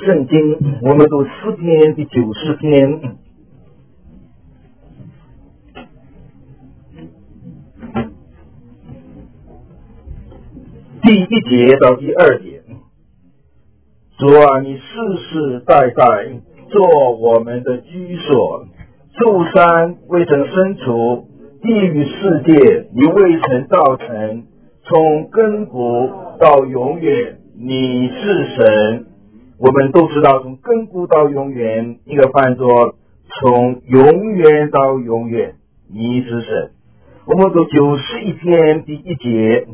圣经，我们读诗篇第90篇。第1节到第2节，主啊，你世世代代做我们的居所，诸山未曾生出，地狱世界你未曾造成，从亘古到永远，你是神。我们都知道，从亘古到永远，应该翻作从永远到永远，你是神。我们读91篇第1节。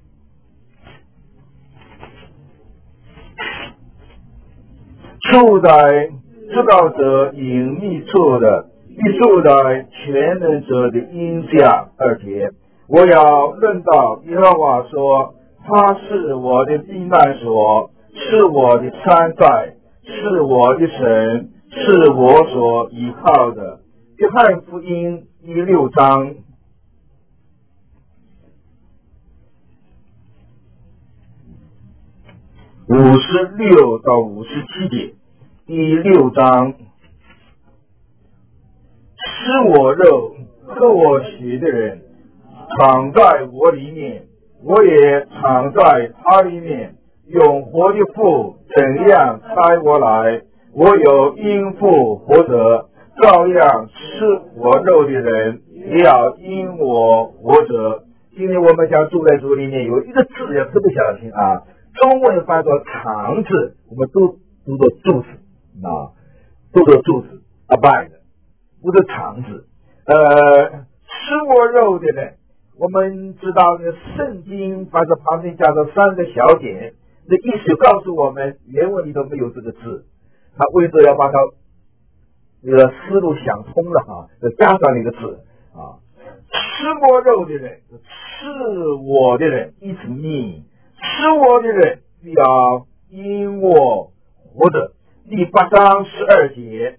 住在知道者隐秘处的，必住在全能者的荫下。2节，我要论到耶和华说，他是我的避难所，是我的山寨，是我的神，是我所依靠的。约翰福音第6章56到57节。第6章，吃我肉喝我血的人藏在我里面，我也藏在他里面。永活的父怎样差我来，我有因父活着，照样吃我肉的人也要因我活着。今天我们讲住在主里面，有一个字要特别小心啊，中文翻作藏字，我们都读作住字啊，读作住字 abide， 不是藏字。吃我肉的人，我们知道呢，圣经把这旁边加上3个小点，这意思告诉我们原文里头没有这个字，他为了要把它这个思路想通了哈，就加上了一个字啊。吃我肉的人，吃我的人，eat me，吃我的人必要因我活着。第8章12节，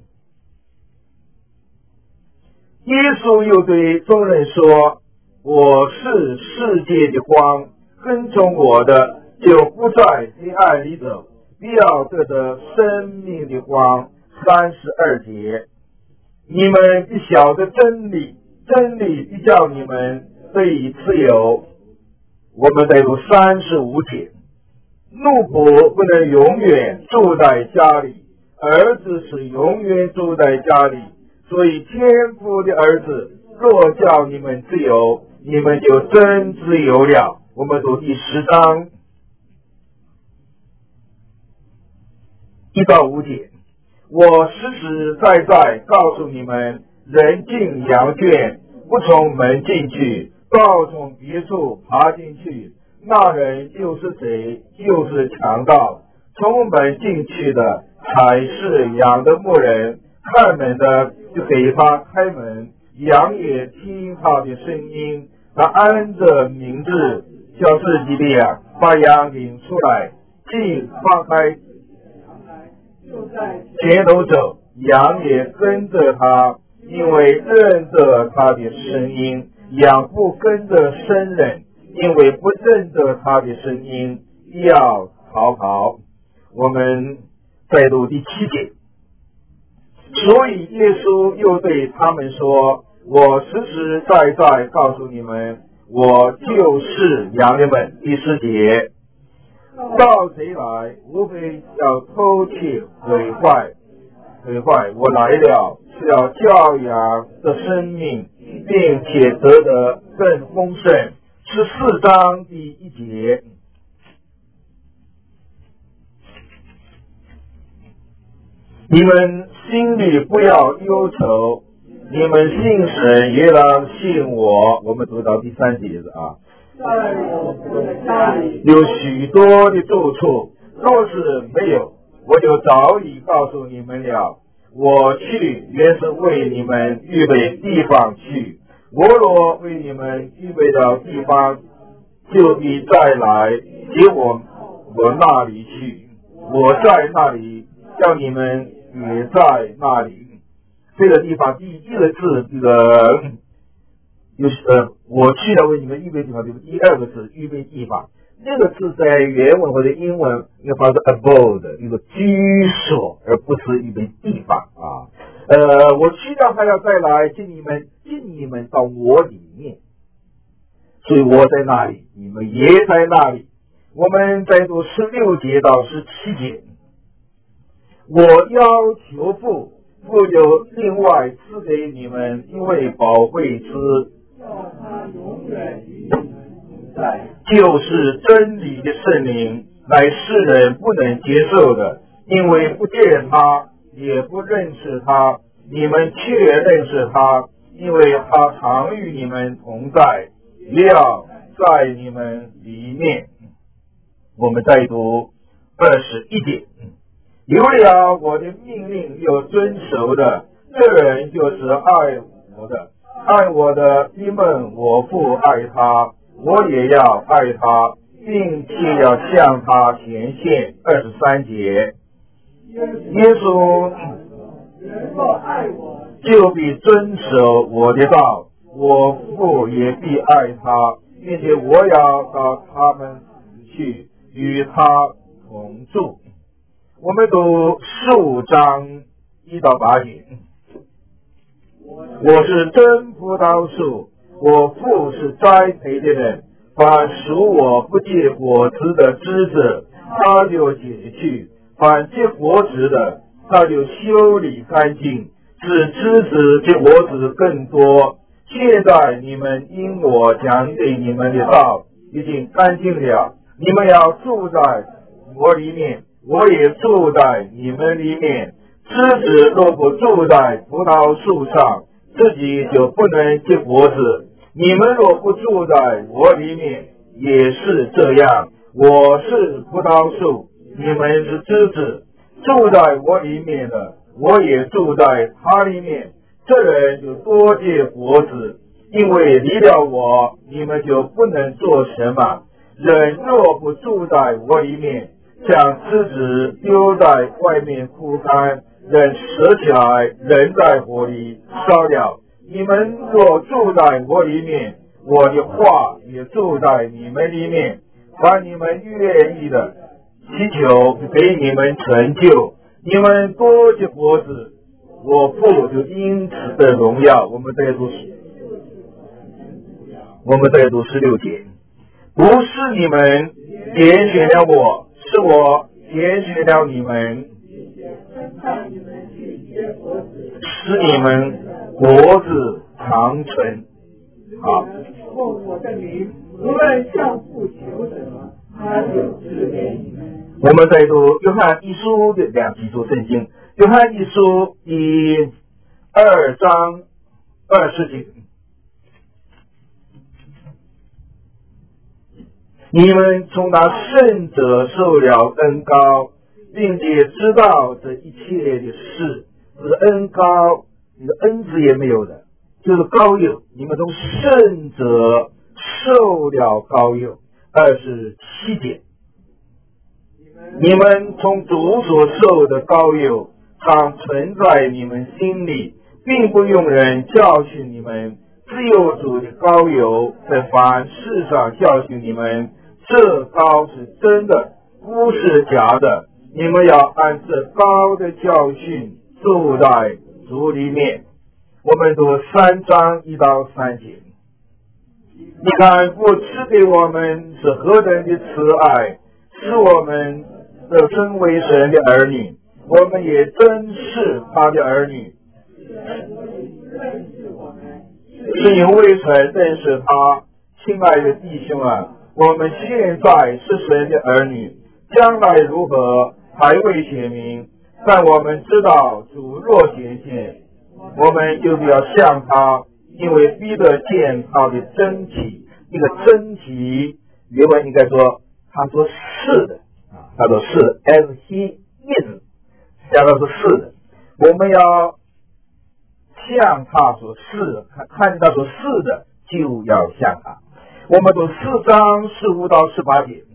耶稣又对众人说，我是世界的光，跟从我的就不在黑暗里走，必要得着生命的光。32节，你们必晓得真理，真理必叫你们得以自由。我们再读35节，奴仆不能永远住在家里，儿子是永远住在家里，所以天父的儿子若叫你们自由，你们就真自由了。我们读第10章1到5节，我实实在在告诉你们，人进羊圈，不从门进去，倒从别处爬进去，那人就是谁？就是强盗。从门进去的才是羊的牧人，看门的就给他开门，羊也听他的声音，他按着名字叫自己的羊，把羊领出来，既放开前头走，羊也跟着他，因为认得他的声音。羊不跟着生人，因为不认得他的声音，要逃跑。我们再读第7节，所以耶稣又对他们说，我实实在在告诉你们，我就是羊的门。第10节，盗贼来，无非要偷窃毁坏，我来了是要叫羊的生命，并且得的更丰盛。14章第1节，你们心里不要忧愁，你们信神也当信我。我们读到第3节啊，有许多的住处，若是没有，我就早已告诉你们了。我去原是为你们预备地方去，我若为你们预备的地方，就必再来接我那里去，我在那里，叫你们也在那里。这个地方第1个字，这个就是我去了为你们预备地方，这个第2个字预备地方。 这个字在原文或者英文应该发是 abode， 一个居所，而不是一个地方啊。我期待他要再来进你们到我里面，所以我在那里，你们也在那里。我们再读16节到17节。我要求父有另外赐给你们一位宝贵之， 叫他永远与你们同在， 就是真理的圣灵，乃世人不能接受的，因为不见他，也不认识他，你们却认识他，因为他常与你们同在，要在你们里面。我们再读21节。有了我的命令又遵守的，这人就是爱我的。爱我的，因为我父爱他，我也要爱他，并且要向他显现。23节。耶稣人若爱我， 就必遵守我的道，我父也必爱他，并且我要到他们去与他同住。我们读15章1到8节。我是真葡萄树，我父是栽培的人，凡属我不结果子的枝子，他就解去；凡结果子的，他就修理干净，使枝子结果子更多。现在你们因我讲给你们的道已经干净了，你们要住在我里面，我也住在你们里面。枝子若不住在葡萄树上，自己就不能结果子。你们若不住在我里面，也是这样。我是葡萄树，你们是枝子。住在我里面的，我也住在他里面。这人就多结果子，因为离了我，你们就不能做什么。人若不住在我里面，像枝子丢在外面枯干，人折起来扔在火里烧了。你们若住在我里面，我的话也住在你们里面。把你们愿意的祈求给你们成就，你们多结果子，我父就因此的荣耀。我们再读16节。不是你们拣选了我，是我拣选了你们，使你们果子长存。好， 奉我的名，无论向父求什么，他就赐给你们。 我们再读约翰一书的2几处圣经。约翰一书第2章20节。你们从那圣者受了恩膏，并且知道这一切的事。这个恩膏，你的恩字也没有的，就是膏油。你们从圣者受了膏油。27节。你们从主所受的膏油常存在你们心里，并不用人教训你们，只有主的膏油在凡事上教训你们。这膏是真的，不是假的。你们要按这膏的教训住在主里面。我们读3章1到3节。你看父赐给我们是何等的慈爱，使我们的称为神的儿女，我们也真是他的儿女。是因为曾认识他。亲爱的弟兄啊，我们现在是神的儿女，将来如何还未显明，但我们知道主若显现，我们就要向他，因为必得见他的真体。一个真体原文应该说，他说是的，他说是的 as he is， 加上是是的。我们要向他所是，看见他所是的，就要向他。我们读4章15到18节。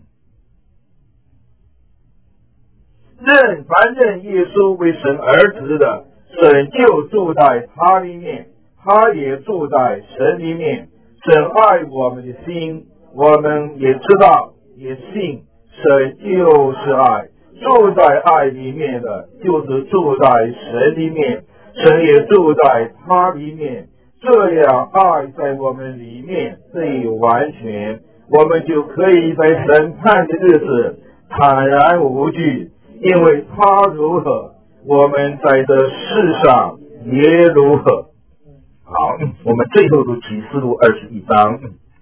凡认耶稣为神儿子的，神就住在他里面，他也住在神里面。神爱我们的心，我们也知道， 也信神就是爱，住在爱里面的就是住在神里面，神也住在他里面，这样爱在我们里面最完全，我们就可以在审判的日子坦然无惧，因为他如何，我们在这世上也如何。好，我们最后读启示录21章。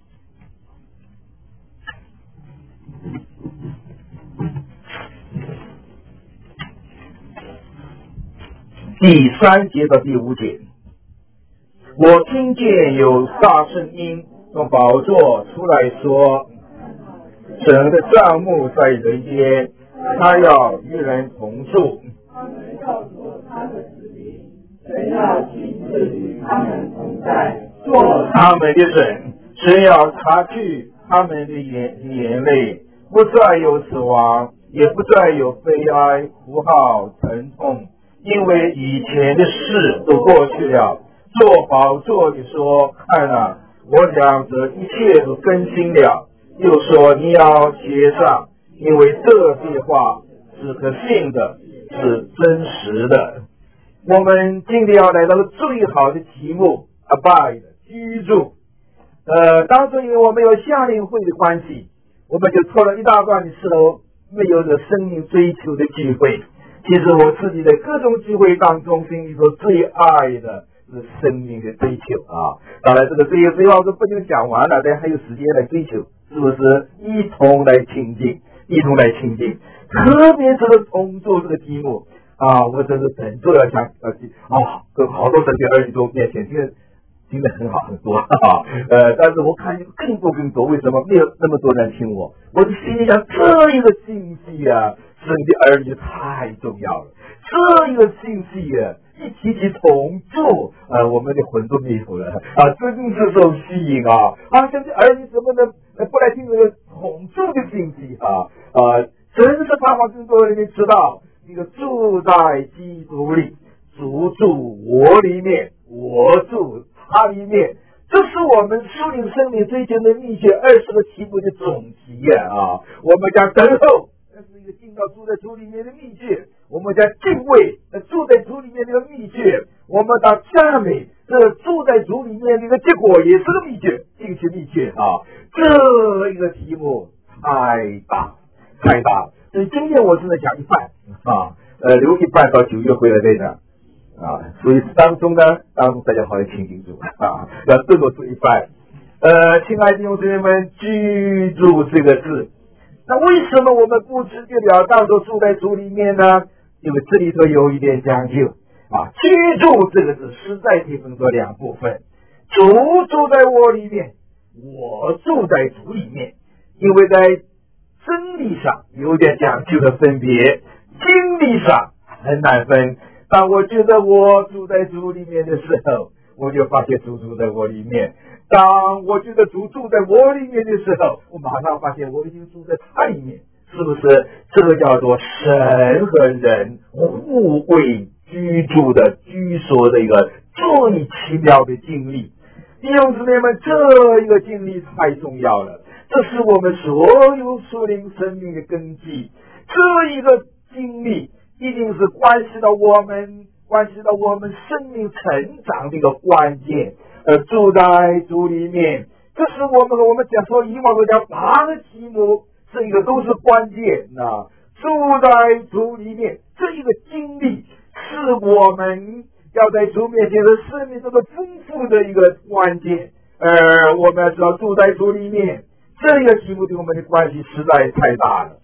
第3节到第5节，我听见有大声音从宝座出来说，神的帐幕在人间，他要与人同住， 他们要做他的子民，神要亲自与他们同在，做他们的神，神要擦去他们的眼泪，不再有死亡，也不再有悲哀、哭号、疼痛，因为以前的事都过去了。做宝座的说，看啊，我将这一切都更新了。又说，你要写上，因为这些话是可信的，是真实的。我们今天要来到最好的题目 abide 居住。当初因为我们有夏令会的关系，我们就拖了一大段的时候没有这生命追求的机会。其实我自己在各种机会当中，心里头最爱的是生命的追求啊。当然这个追求最好是不能讲完了，但还有时间来追求，是不是一同来亲近，一同来亲近。特别这个同住这个题目啊，我真是等着要讲跟好多神学儿女都面前听得很好很多但是我看见更多，为什么没有那么多人听我？我的心里想，这一个信息啊，神的儿女太重要了。这一个信息啊，一提起同住我们的魂都迷糊了真是受吸引神的儿女怎么能不来听这个同住的信息真是盼望更多人知道，这个住在基督里，主住我里面，我住他里面，这是我们属灵生命追求的秘诀20个题目的总集我们将等候，这是一个进到住在主里面的秘诀，我们将敬畏住在主里面这个秘诀，我们将赞美这住在主里面这个结果也是个秘诀，进去秘诀这一个题目太大了，所以今天我只能讲一半留一半到9月回来再讲所以当中大家好好听清楚要多多注意一半。亲爱的弟兄姊妹们，居住这个字，那为什么我们不直截了当说住在主里面呢？因为这里头有一点讲究居住这个字实在可以分作2部分，主住在我里面，我住在主里面，因为在真理上有点讲究的分别，经历上很难分。当我觉得我住在主里面的时候，我就发现主住在我里面；当我觉得主住在我里面的时候，我马上发现我已经住在他里面，是不是？这个叫做神和人互为居住的居所的一个最奇妙的经历。弟兄姊妹们，这一个经历太重要了，这是我们所有属灵生命的根基。这一个经历一定是关系到我们生命成长的一个关键。住在主里面，这是我们讲说以往都讲8个题目，这一个都是关键住在主里面，这一个经历是我们要在主面前的生命中的丰富的一个关键。我们要知道住在主里面，这个题目对我们的关系实在太大了。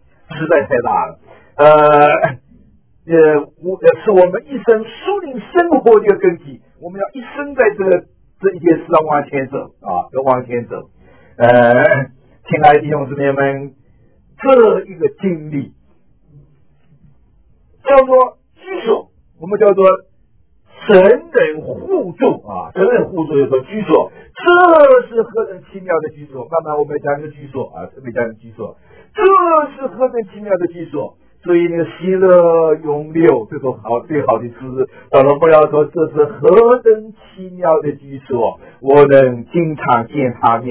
是我们一生属灵生活的一个根基，我们要一生在这一件事上往前走要往前走。亲爱的弟兄姊妹们，这一个经历叫做居所，我们叫做神人互助神人互助有个居所，这是何等奇妙的居所。慢慢我们讲个居所特别讲个居所，这是何等奇妙的居所。所以那个喜乐永留，这种最好的诗，到了不要说这是何等奇妙的居所，我能经常见他面，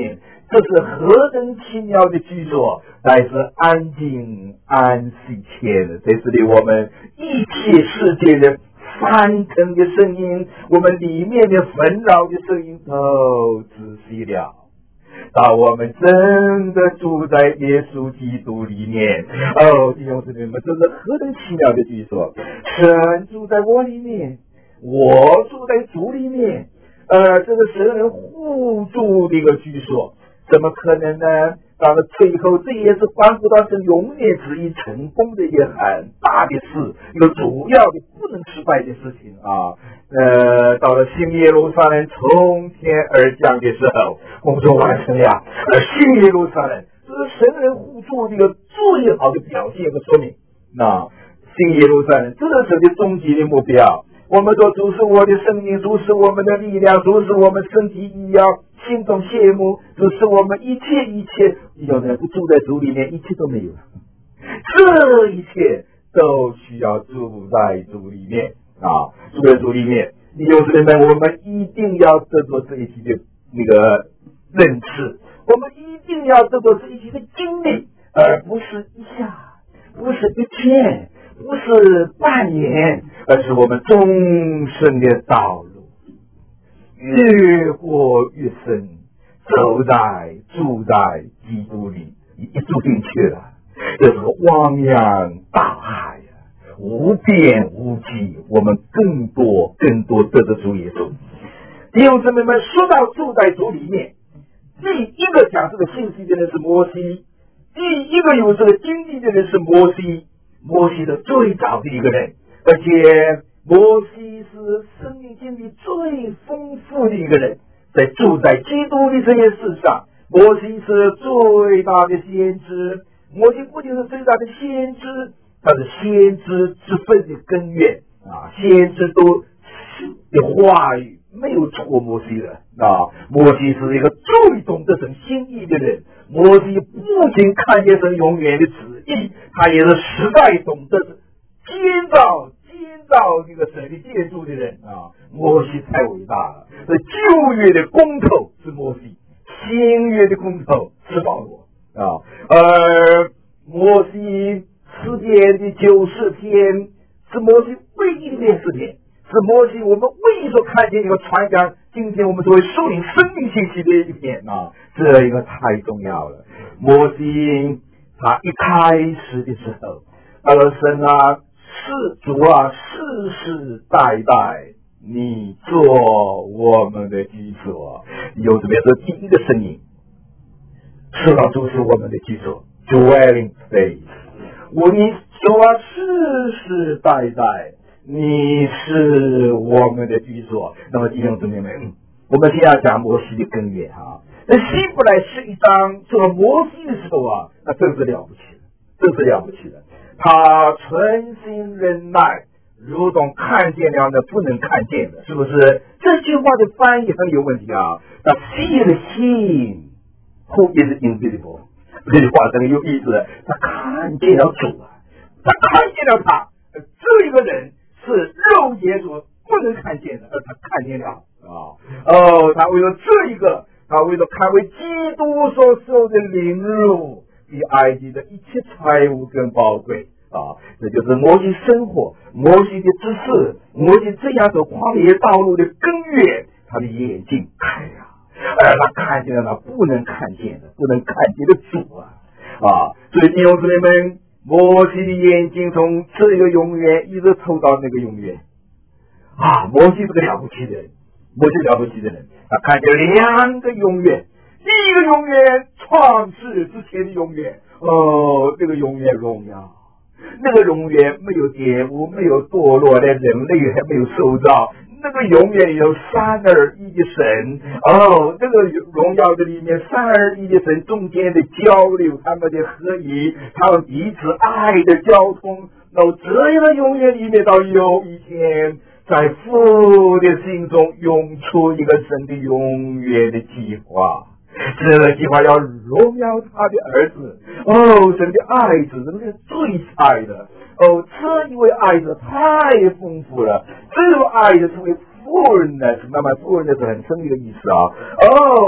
这是何等奇妙的居所，乃是安静安息前的。在这里，我们一切世界的翻腾的声音，我们里面的纷扰的声音都仔细了。当我们真的住在耶稣基督里面，弟兄姊妹们，这是何等奇妙的居所！神住在我里面，我住在主里面，这个神人互助的一个居所，怎么可能呢？到了最后，这也是关乎到神永远旨意成功的一个很大的事，一个主要的不能失败的事情啊！到了新耶路撒冷从天而降的时候，工作完成了。新耶路撒冷，这是神人互助的一个最好的表现和说明。那新耶路撒冷，这是神的终极的目标。我们说主是我的生命，主是我们的力量，主是我们身体医药，心中羡慕，主是我们一切。有人不住在主里面，一切都没有了。这一切都需要住在主里面啊！住在主里面，弟兄姊妹们，我们一定要得到这一期的那个认识，我们一定要得到这一期的经历，而不是一下，不是一天，不是半年，而是我们终身的道路，越过越深，住在基督里，一住进去了，这是汪洋大海呀，无边无际，我们更多得着主耶稣。弟兄姊妹们，说到住在主里面，第一个讲这个信息的人是摩西，第一个有这个经历的人是摩西。摩西的最早的一个人，而且摩西是生命经历最丰富的一个人，在住在基督的这件事上，摩西是最大的先知。摩西不仅是最大的先知，他是先知之分的根源啊！先知都的话语没有错过摩西的啊！摩西是一个最懂得神心意的人。摩西不仅看见神永远的旨意，他也是实在懂得建造这个神的建筑的人啊！摩西太伟大了。这旧约的工头是摩西，新约的工头是保罗啊。而摩西诗篇的90篇是摩西唯一的诗篇，是摩西我们唯一所看见一个传讲今天我们作为属灵生命信息的一篇啊，这一个太重要了。摩西他一开始的时候，他说神啊，是主啊，世世代代你做我们的居所。有这边说第一个声音，是啊，主是我们的居所 ，dwelling place。你主啊，世世代代你是我们的居所。那么弟兄姊妹们，我们现在讲摩西的根源啊。那希伯来11章做摩西的时候啊，那真是了不起的，他存心忍耐，如同看见了那不能看见的，是不是？这句话的翻译很有问题啊。那 see the him who is invisible， 这句话真的有意思。他看见了主啊，他看见了他，这一个人是肉眼所不能看见的，而他看见了啊。他为了这一个，他为了看为基督所受的凌辱，比埃及的一切财物更宝贵啊！这就是摩西生活、摩西的知识、摩西这样走旷野道路的根源。他的眼睛开了，而他看见了他不能看见的主啊！所以弟兄姊妹们，摩西的眼睛从这个永远一直抽到那个永远啊！摩西是个了不起的人，他看见两个永远，第一个永远创世之前的永远，这个永远荣耀，那个永远没有玷污，没有堕落，连人类还没有受造，那个永远有三而一的神，这个荣耀的里面三而一的神中间的交流，他们的合一，他们彼此爱的交通，这样的永远里面到有一天在父的心中涌出一个神的永远的计划，这个计划要荣耀他的儿子，神的爱子，这是最爱的，这一位爱子太丰富了，这位爱子成为fullness，那么fullness是很深的一个意思啊，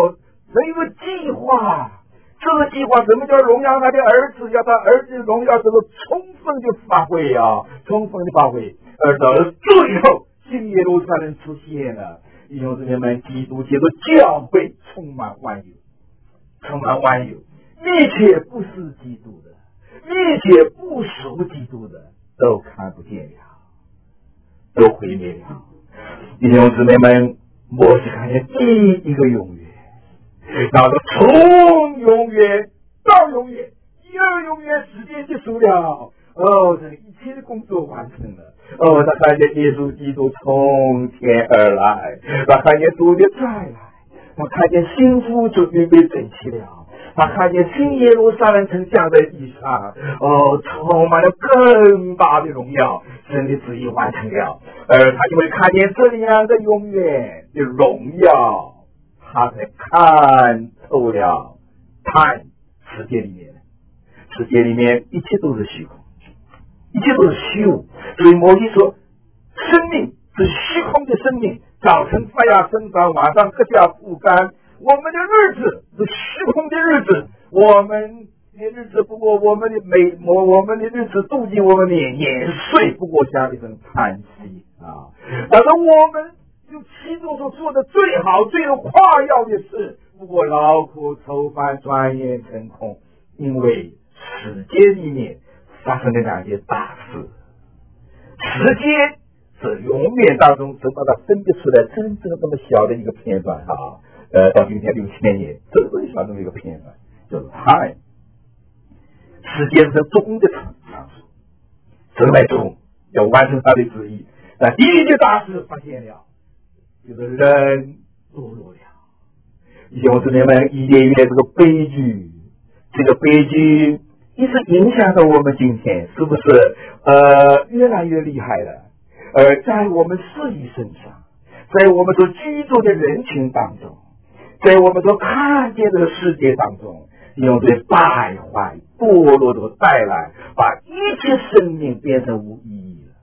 神有个计划。这个计划什么叫荣耀他的儿子？要他儿子荣耀这个充分的发挥啊，充分的发挥。而到了最后，新耶路撒冷出现了，弟兄姊妹们，基督借着教会充满万有，充满万有，一切不是基督的，一切不属基督的，都看不见了，都毁灭了。弟兄姊妹们，摩西看见第一个永远。然后从永远到永远，永远时间结束了。这一切的工作完成了。他看见耶稣基督从天而来，他看见主的再来，他看见幸福就预备整齐了。他看见新耶路撒冷城降在地上，充满了更大的荣耀，神的旨意完成了。而他就会看见这样的永远的荣耀。他才看透了看世界里面一切都是虚空，一切都是虚无。所以摩西说，生命是虚空的生命，早晨发芽生长，晚上割下枯干。我们的日子是虚空的日子，我们的日子不过我们的日子度尽我们的年岁，不过像一声叹息啊！但是我们就其中所做的最好最有夸耀的事，不过劳苦愁烦转眼成空，因为世界里面发生了两件大事。时间是永远当中只把它分别出来真正这么小的一个片段啊，到今天6000年这么小的一个片段就是time。时间是中的场所，神来中要完成他的旨意。那第一件大事发现了，就是人堕落了。弟兄姊妹们，伊甸园这个悲剧，这个悲剧一直影响到我们今天，是不是越来越厉害了？在我们事业身上，在我们所居住的人群当中，在我们所看见的世界当中，用这败坏堕落的带来，把一切生命变成无意义了，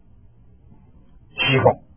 虚空。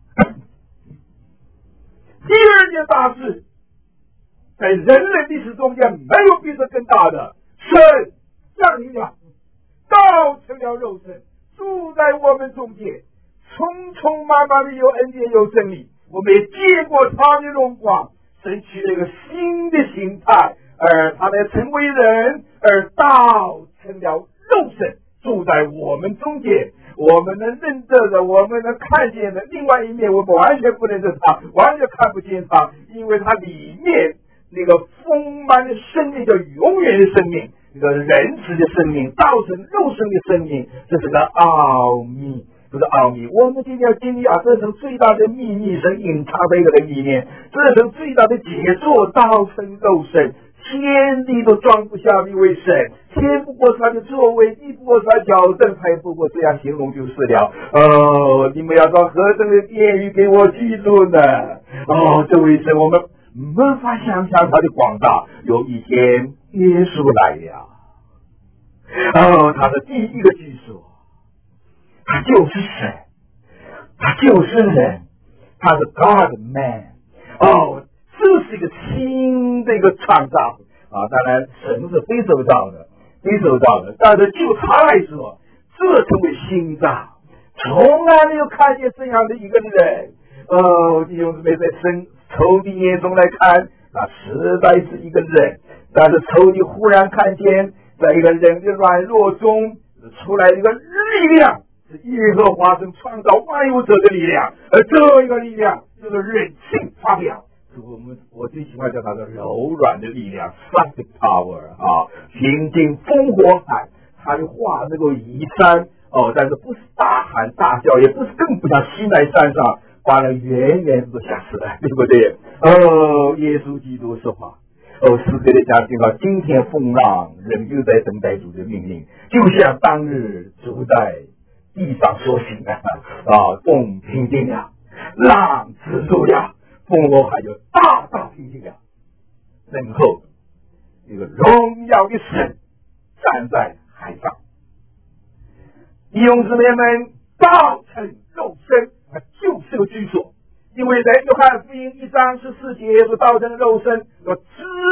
第二件大事，在人类历史中间没有比这更大的，神降临了，道成了肉身，住在我们中间，充充满满的有恩典有真理，我们也见过他的荣光。神取了一个新的形态，而他来成为人，而道成了肉身，住在我们中间。我们能认得的，我们能看见的，另外一面我们完全不认识他，完全看不见他，因为他里面那个丰满的生命叫永远的生命，那个仁慈的生命，道成肉身的生命，这是个奥秘，这是奥秘。我们今天要经历这是最大的秘密，神隐藏在一个人里面，这是最大的杰作，道成肉身，天地都装不下一位神，天不过是他的作为，地不过是他的矫正，还不过这样形容就是了。你们要到何等的言语给我记住呢？这位神我们没法想象他的广大。有一天耶稣来了，他的第一个居所，他就是神，他就是人，他是 God Man。这是一个新的一个创造当然神是非受造的，但是就他来说，这成为新造，从来没有看见这样的一个人。弟兄姊妹，在仇敌眼中来看，那实在是一个人，但是仇敌忽然看见，在一个人的软弱中出来一个力量，是耶和华神创造万有者的力量，而这一个力量就是忍性发表。我最喜欢叫它的柔软的力量 soft power 平静风火海，他的话能够移山但是不是大喊大叫，也不是更不像西奈山上把人远远都吓死了，对不对？耶稣基督说话，诗歌的讲经今天风浪仍旧在等待主的命令，就像当日主在地上所行的风平静了，浪止住了，风波海就大大平静了，然后一个荣耀的神站在海上。弟兄姊妹们，道成肉身就是个居所，因为在约翰福音1章14节说道成肉身，要知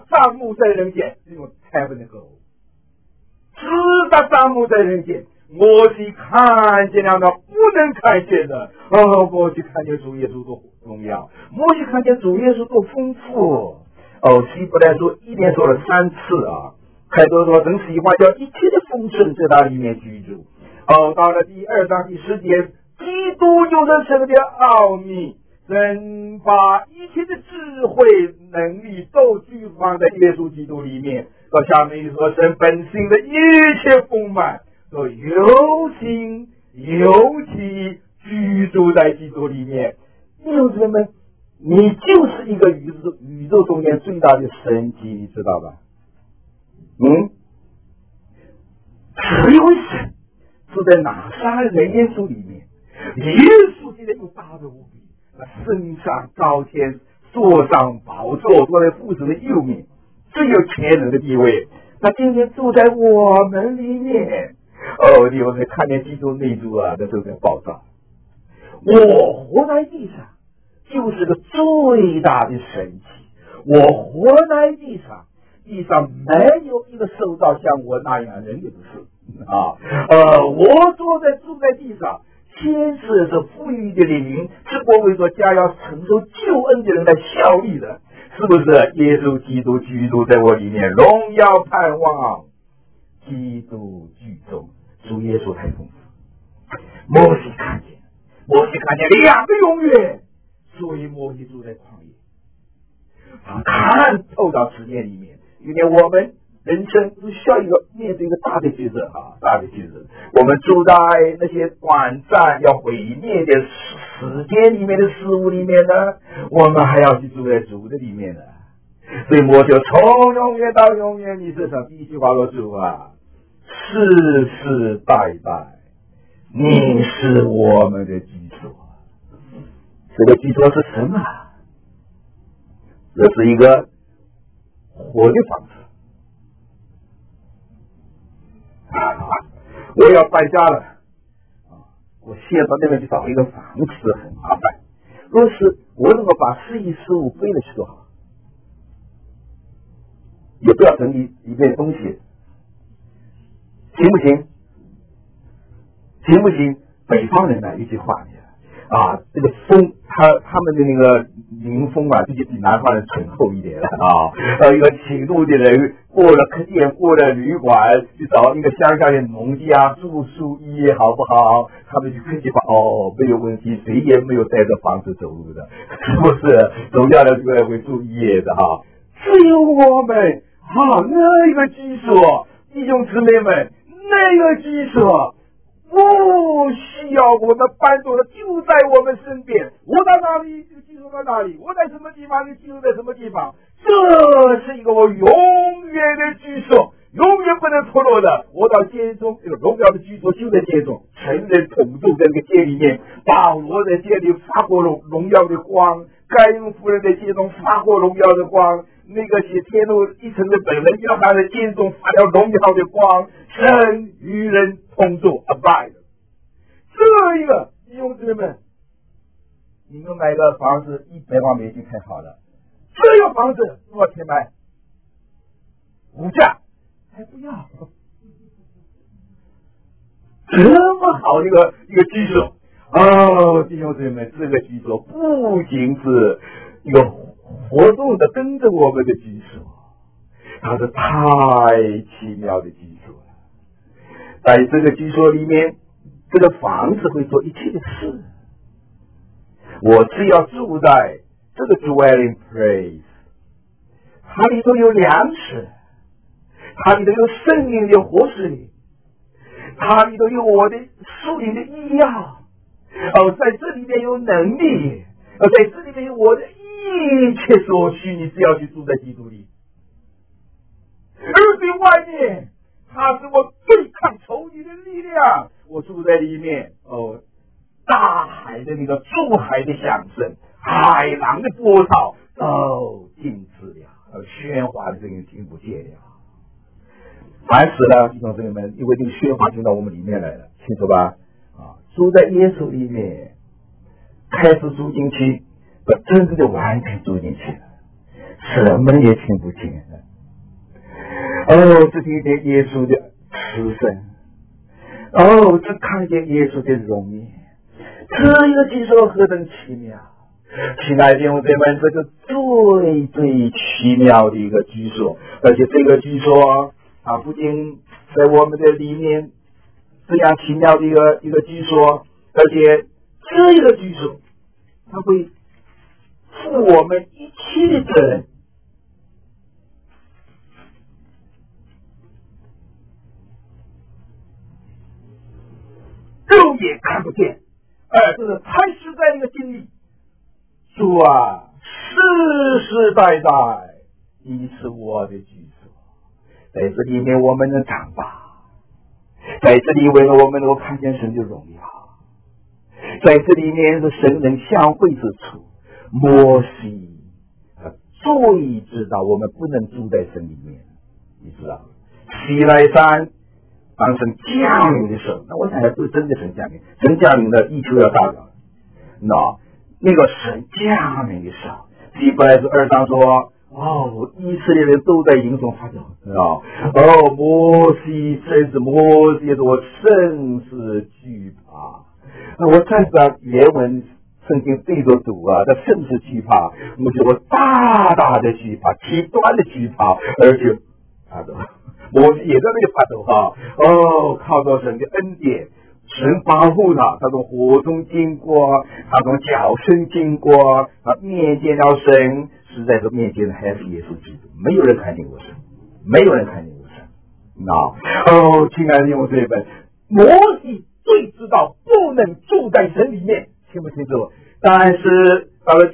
帐幕在人间，这种 tabernacle， 只搭帐幕在人间。摩西看见了那不能看见的，摩西看见主耶稣多荣耀，摩西看见主耶稣多丰富。希伯来书一连说了3次啊，开头说神喜欢叫一切的丰盛在他里面居住。到了第2章第10节，基督就是神的奥秘，神把一切的智慧能力都聚放在耶稣基督里面。到下面一说，神本性的一切丰满都有形有体居住在基督里面。弟兄姊妹们，你就是一个宇宙中间最大的神迹，你知道吧？只有神住在拿撒勒人耶稣里面，耶稣现在又大的无比，升上高天，坐上宝座，坐在父神的右面，最有全能的地位。他今天住在我们里面。弟兄们，看见基督内住啊，那都在爆炸。我活在地上就是个最大的神奇。我活在地上，地上没有一个受到像我那样人也不是我住在地上，天使是富裕的灵，是国为说将要承受救恩的人来效力的，是不是？耶稣基督居住在我里面，荣耀盼望，基督居中，主耶稣太丰富。摩西看见2个永远，所以摩西住在旷野，他看透到时间里面，因为我们人生是需要面对一个大的抉择大的抉择。我们住在那些短暂要毁灭的时间里面的事物里面呢，我们还要去住在主的里面呢。所以摩西从永远到永远，你身上第一句话说，主啊，世世代代你是我们的居所。这个居所是什么？这是一个活的房子。我要搬家了我现在到那边去找一个房子很麻烦。若是我能够把事宜事务背了去多好，也不要整理一片东西，行不行？行不行？北方人呢，一句话这个风，他们的那个民风就比南方人醇厚一点了一个请路的人过了客店，过了旅馆，去找那个乡下的农家住宿一夜好不好？他们就客气话没有问题，谁也没有带着房子走路的，是不是？走下来就会住一夜的只有我们那个居所，弟兄姊妹们，那个居所不需要我们搬走的，就在我们身边。我到哪里就居住到哪里，我在什么地方就居住在什么地方。这是一个我永远的居所，永远不能脱落的。我到监中，这个荣耀的居所就在监中，成人统住在这个监里面。保罗在监里发过荣耀的光，该隐夫人在监中发过荣耀的光，那个写天路一层的本人约翰在监中发了荣耀的光，神与人同住 abide。 这一个弟兄姊妹们，你们买个房子100万美金开好了，这个房子多少钱买？5价还不要。这么好的一个居所弟兄姊妹们，这个居所不仅是一个活动的跟着我们的居所，它是太奇妙的居所了。在这个居所里面，这个房子会做一切的事。我只要住在这个 dwelling place， 它里头有粮食，它里头有圣灵的活水，它里头有我的属灵的医药在这里面有能力在这里面有我的一切所需，你只要去住在基督里。而对外面，它是我对抗仇敌的力量。我住在里面大海的那个珠海的响声，海浪的波涛都静止了，喧哗的声音听不见了。烦死了，弟兄姊妹们，因为这个喧哗进到我们里面来了，清楚吧？住在耶稣里面，开始住进去，真正的完全住进去了。 什么也听不见。只听见耶稣的出声，只看见耶稣的容颜。这一个居所何等奇妙！亲爱的弟兄姊妹，这个最最奇妙的一个居所，而且这个居所不仅在我们的里面这样奇妙的一个居所，而且这一个居所它会负我们一切的责任。肉眼看不见，这是太实在的一个经历。主啊，世世代代你是我的居所，在这里面我们能长大，在这里为了我们能够看见神的荣耀，在这里面是神人相会之处。摩西最知道我们不能住在神里面，你知道西奈山当神降临的时候，那我想不是真的神降临，神降临的地球要大了。那个神降临的时候，希伯来书2章说，以色列人都在营中发抖，摩西甚至摩西说，我甚是惧怕。我再把原文圣经对着读他甚是惧怕，我大大的惧怕，极端的惧怕，而且发抖。摩西也在那里发抖靠着神的恩典，神保护他从火中经过，他从脚声经过，他面见了神，实在是面见的还是耶稣基督。没有人看见过神，没有人看见过神。亲爱的弟兄姊妹，摩西最知道不能住在神里面，清不清楚？但是到了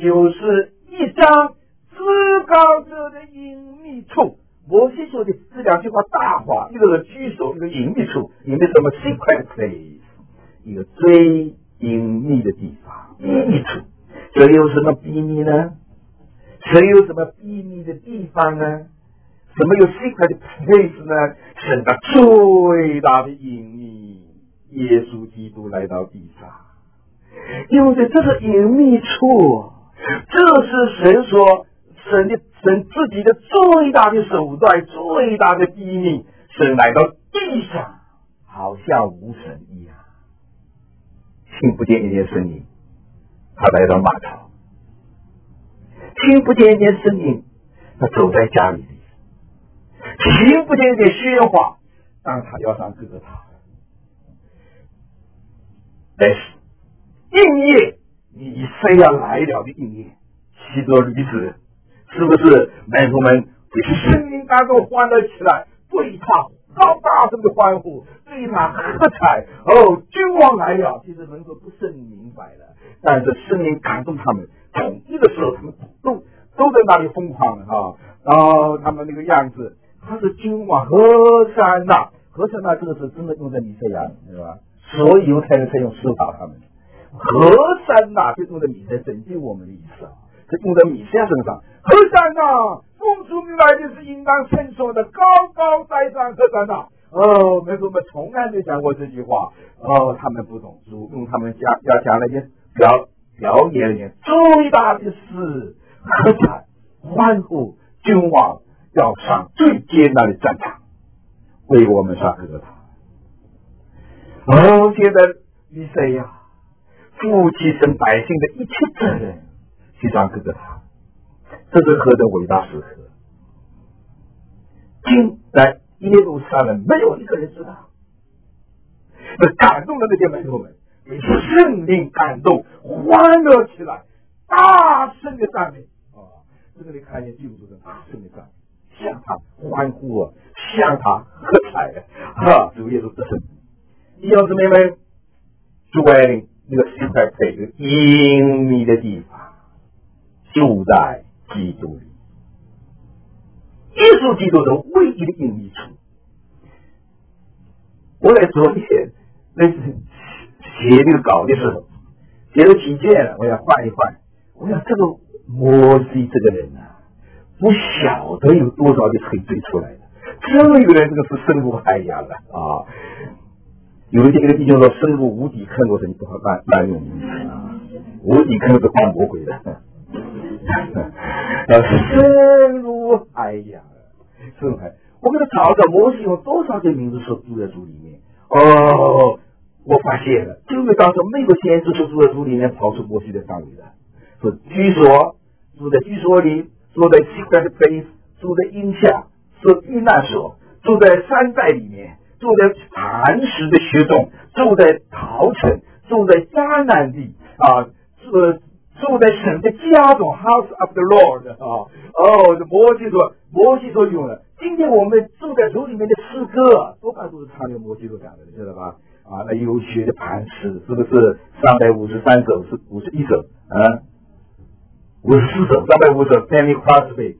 91章，至高者的隐秘处，摩西说的这两句话大话，一个是居所，一个隐秘处。隐秘什么 secret place， 一个最隐秘的地方，秘密处。这里有什么秘密呢？这里有什么秘密的地方呢？什么有 secret place 呢？神的最大的隐秘，耶稣基督来到地上。因为这是隐秘处，这是神说神自己的最大的手段，最大的秘密。神来到地上，好像无神一样，听不见一点声音，他来到码头；听不见一点声音，他走在家里；听不见一点喧哗，当他要上各个塔。但是应验以赛亚来了的应验，希伯来子是不是门徒们被圣灵感动欢乐起来，对他大声的欢呼，对他喝彩？君王来了。其实门徒不是很明白了，但是圣灵感动他们，统一的时候他们都在那里疯狂然后他们那个样子，他是君王何山呐，何山呐，这个是真的用在弥赛亚，对吧？所以犹太人才用司法他们。何山呐，就用在弥赛拯救我们的意思是用在弥赛身上。何山呐，奉主名来的是应当称颂的，高高在上何山呐。门徒们从来没讲过这句话。他们不懂，主用他们要讲那些表演最大的事，喝彩欢呼，君王要上最艰难的战场，为我们上各个塔。现在弥赛亚负起神百姓的一切责任，去上各个塔，这是何等伟大时刻！今在耶路撒冷没有一个人知道，这感动的那些门徒们被圣灵感动，欢乐起来，大声的赞美这个你看见基督徒的大声的赞美，向他欢呼向他喝彩主耶稣得胜。弟兄姊妹们，主在那个时代这个隐秘的地方，就在基督里。耶稣基督的唯一的隐秘处。我在昨天那是写这个稿的时候，写了几件了，我要换一换。我想这个摩西这个人不晓得有多少的可以追出来的。这个人这个是深入海洋的有一个弟兄说深入无底坑，我说你不好滥用无底坑是放魔鬼的深如海洋，深如海。我给他找找摩西有多少个名字说住在主里面。哦，我发现了，旧约当中每个先知说住在主里面跑出摩西的范围的。说居所，住在居所里，住在secret place，住在荫下，住避难所，住在山寨里面，住在磐石的穴中，住在陶城，住在迦南地啊，住在神的家中 ，House of the Lord 啊。摩西说用了。今天我们住在主里面的诗歌，多半都是唱那个摩西所讲的，你知道吧？啊，那有学的磐石是不是353首是51首啊？54首350首 ，Fanny Crosby。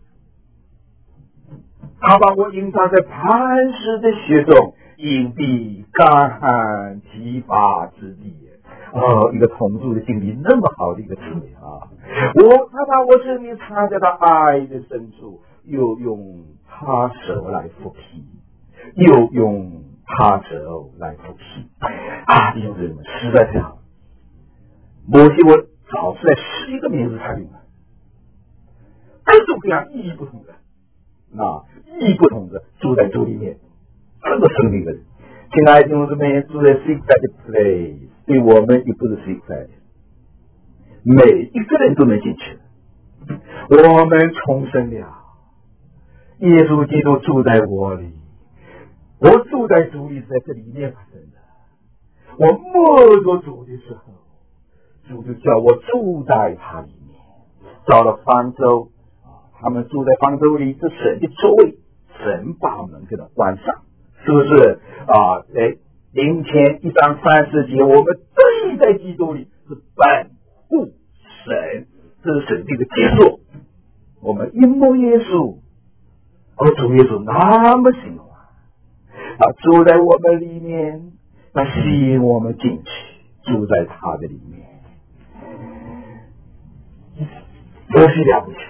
他把我隐藏在磐石的穴中，隐蔽干旱疲乏之地。一个同住的经历，那么好的一个滋味啊！他把我生命藏在他爱的深处，又用他手来抚庇，又用他手来抚庇啊！弟兄姊妹们，实在太好。摩西我找出来11个名字才用了，各种各样意义不同的，意义不同的住在主里面，这么生命的人。亲爱的弟兄姊妹，住在 secret place， 对我们也不是 secret， 每一个人都能进去。我们重生了，耶稣基督住在我里，我住在主里，在这里面发生的。我摸着主的时候，主就叫我住在他里面。到了方舟，他们住在方舟里，是神的座位，神把门给他关上。是不是啊？林前1章30节，我们对在基督里是本乎神，这是神这个结束。我们因摸耶稣，主耶稣那么喜欢，住在我们里面，吸引我们进去，住在他的里面，多是了不起！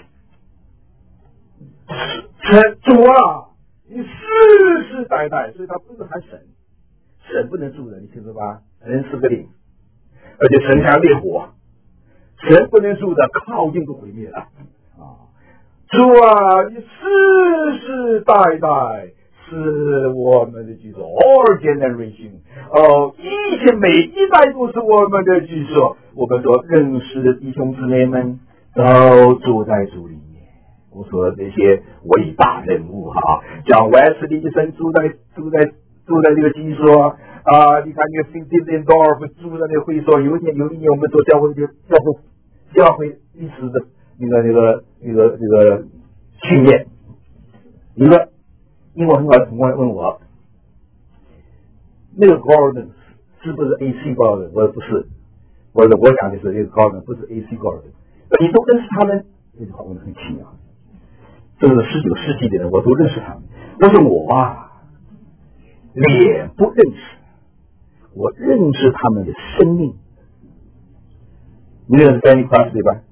主啊！你世世代代，所以他不是喊神，神不能住人，你清楚吧？人是个灵，而且神像烈火，神不能住的，靠近就毁灭了主啊，你世世代代是我们的居所 ，all generation， 一切每一代都是我们的居所。我们所认识的弟兄姊妹们都住在主里。我说那些伟大人物像Wesley医生住在这个居所你看那个 Findendorf 住在那个会所。有一年我们做教会历史的那个训练，一个英国很好的同工问我，那个 Gordon 是不是 AC Gordon？ 我不是，我讲的是这个 Gordon 不是 AC Gordon。你都认识他们？这句话问得很奇妙。这是19世纪的人，我都认识他们。我说我脸不认识，我认识他们的生命。你认识 Fanny Crosby 吧？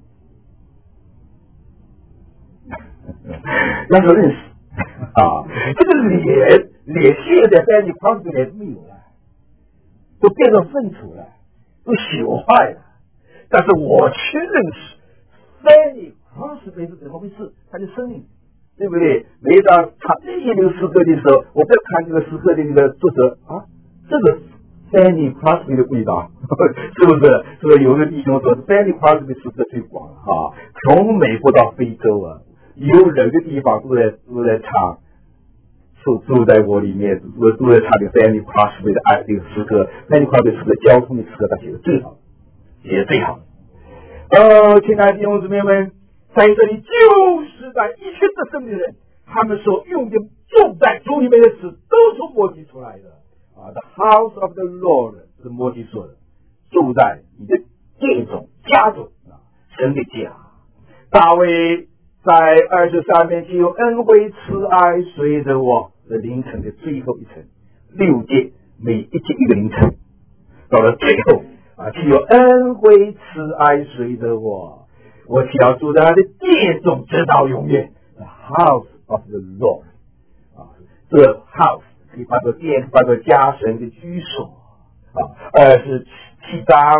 那时候认识这个脸现在 Fanny Crosby 脸没有了，都变成粪土了，都朽坏了。但是我去认识 Fanny Crosby 是怎么回事？他的生命。对不对？每当唱这些诗歌的时候，我不要看这个诗歌的那个作者这个 Fanny Crosby 的味道，是不是？所以有个弟兄说 ，Fanny Crosby 诗歌最广从美国到非洲有人的地方都在唱，住在我里面，都在唱这个 Fanny Crosby 的爱这个诗歌。Fanny Crosby 诗歌交通的诗歌，他写的最好，写的最好。亲爱的弟兄姊妹们。在这里就是在一群的生命人，他们所用的住在主里面的词都从摩西出来的The house of the Lord 是摩西说的，住在你的殿中家中神的家。大卫在23篇记有恩惠慈爱随着我的凌晨的最后一层6节，每一节一个凌晨，到了最后记有恩惠慈爱随着我只要住在他的殿中，直到永远。The house of the Lord 这 house 可以把作殿，把作家神的居所。27章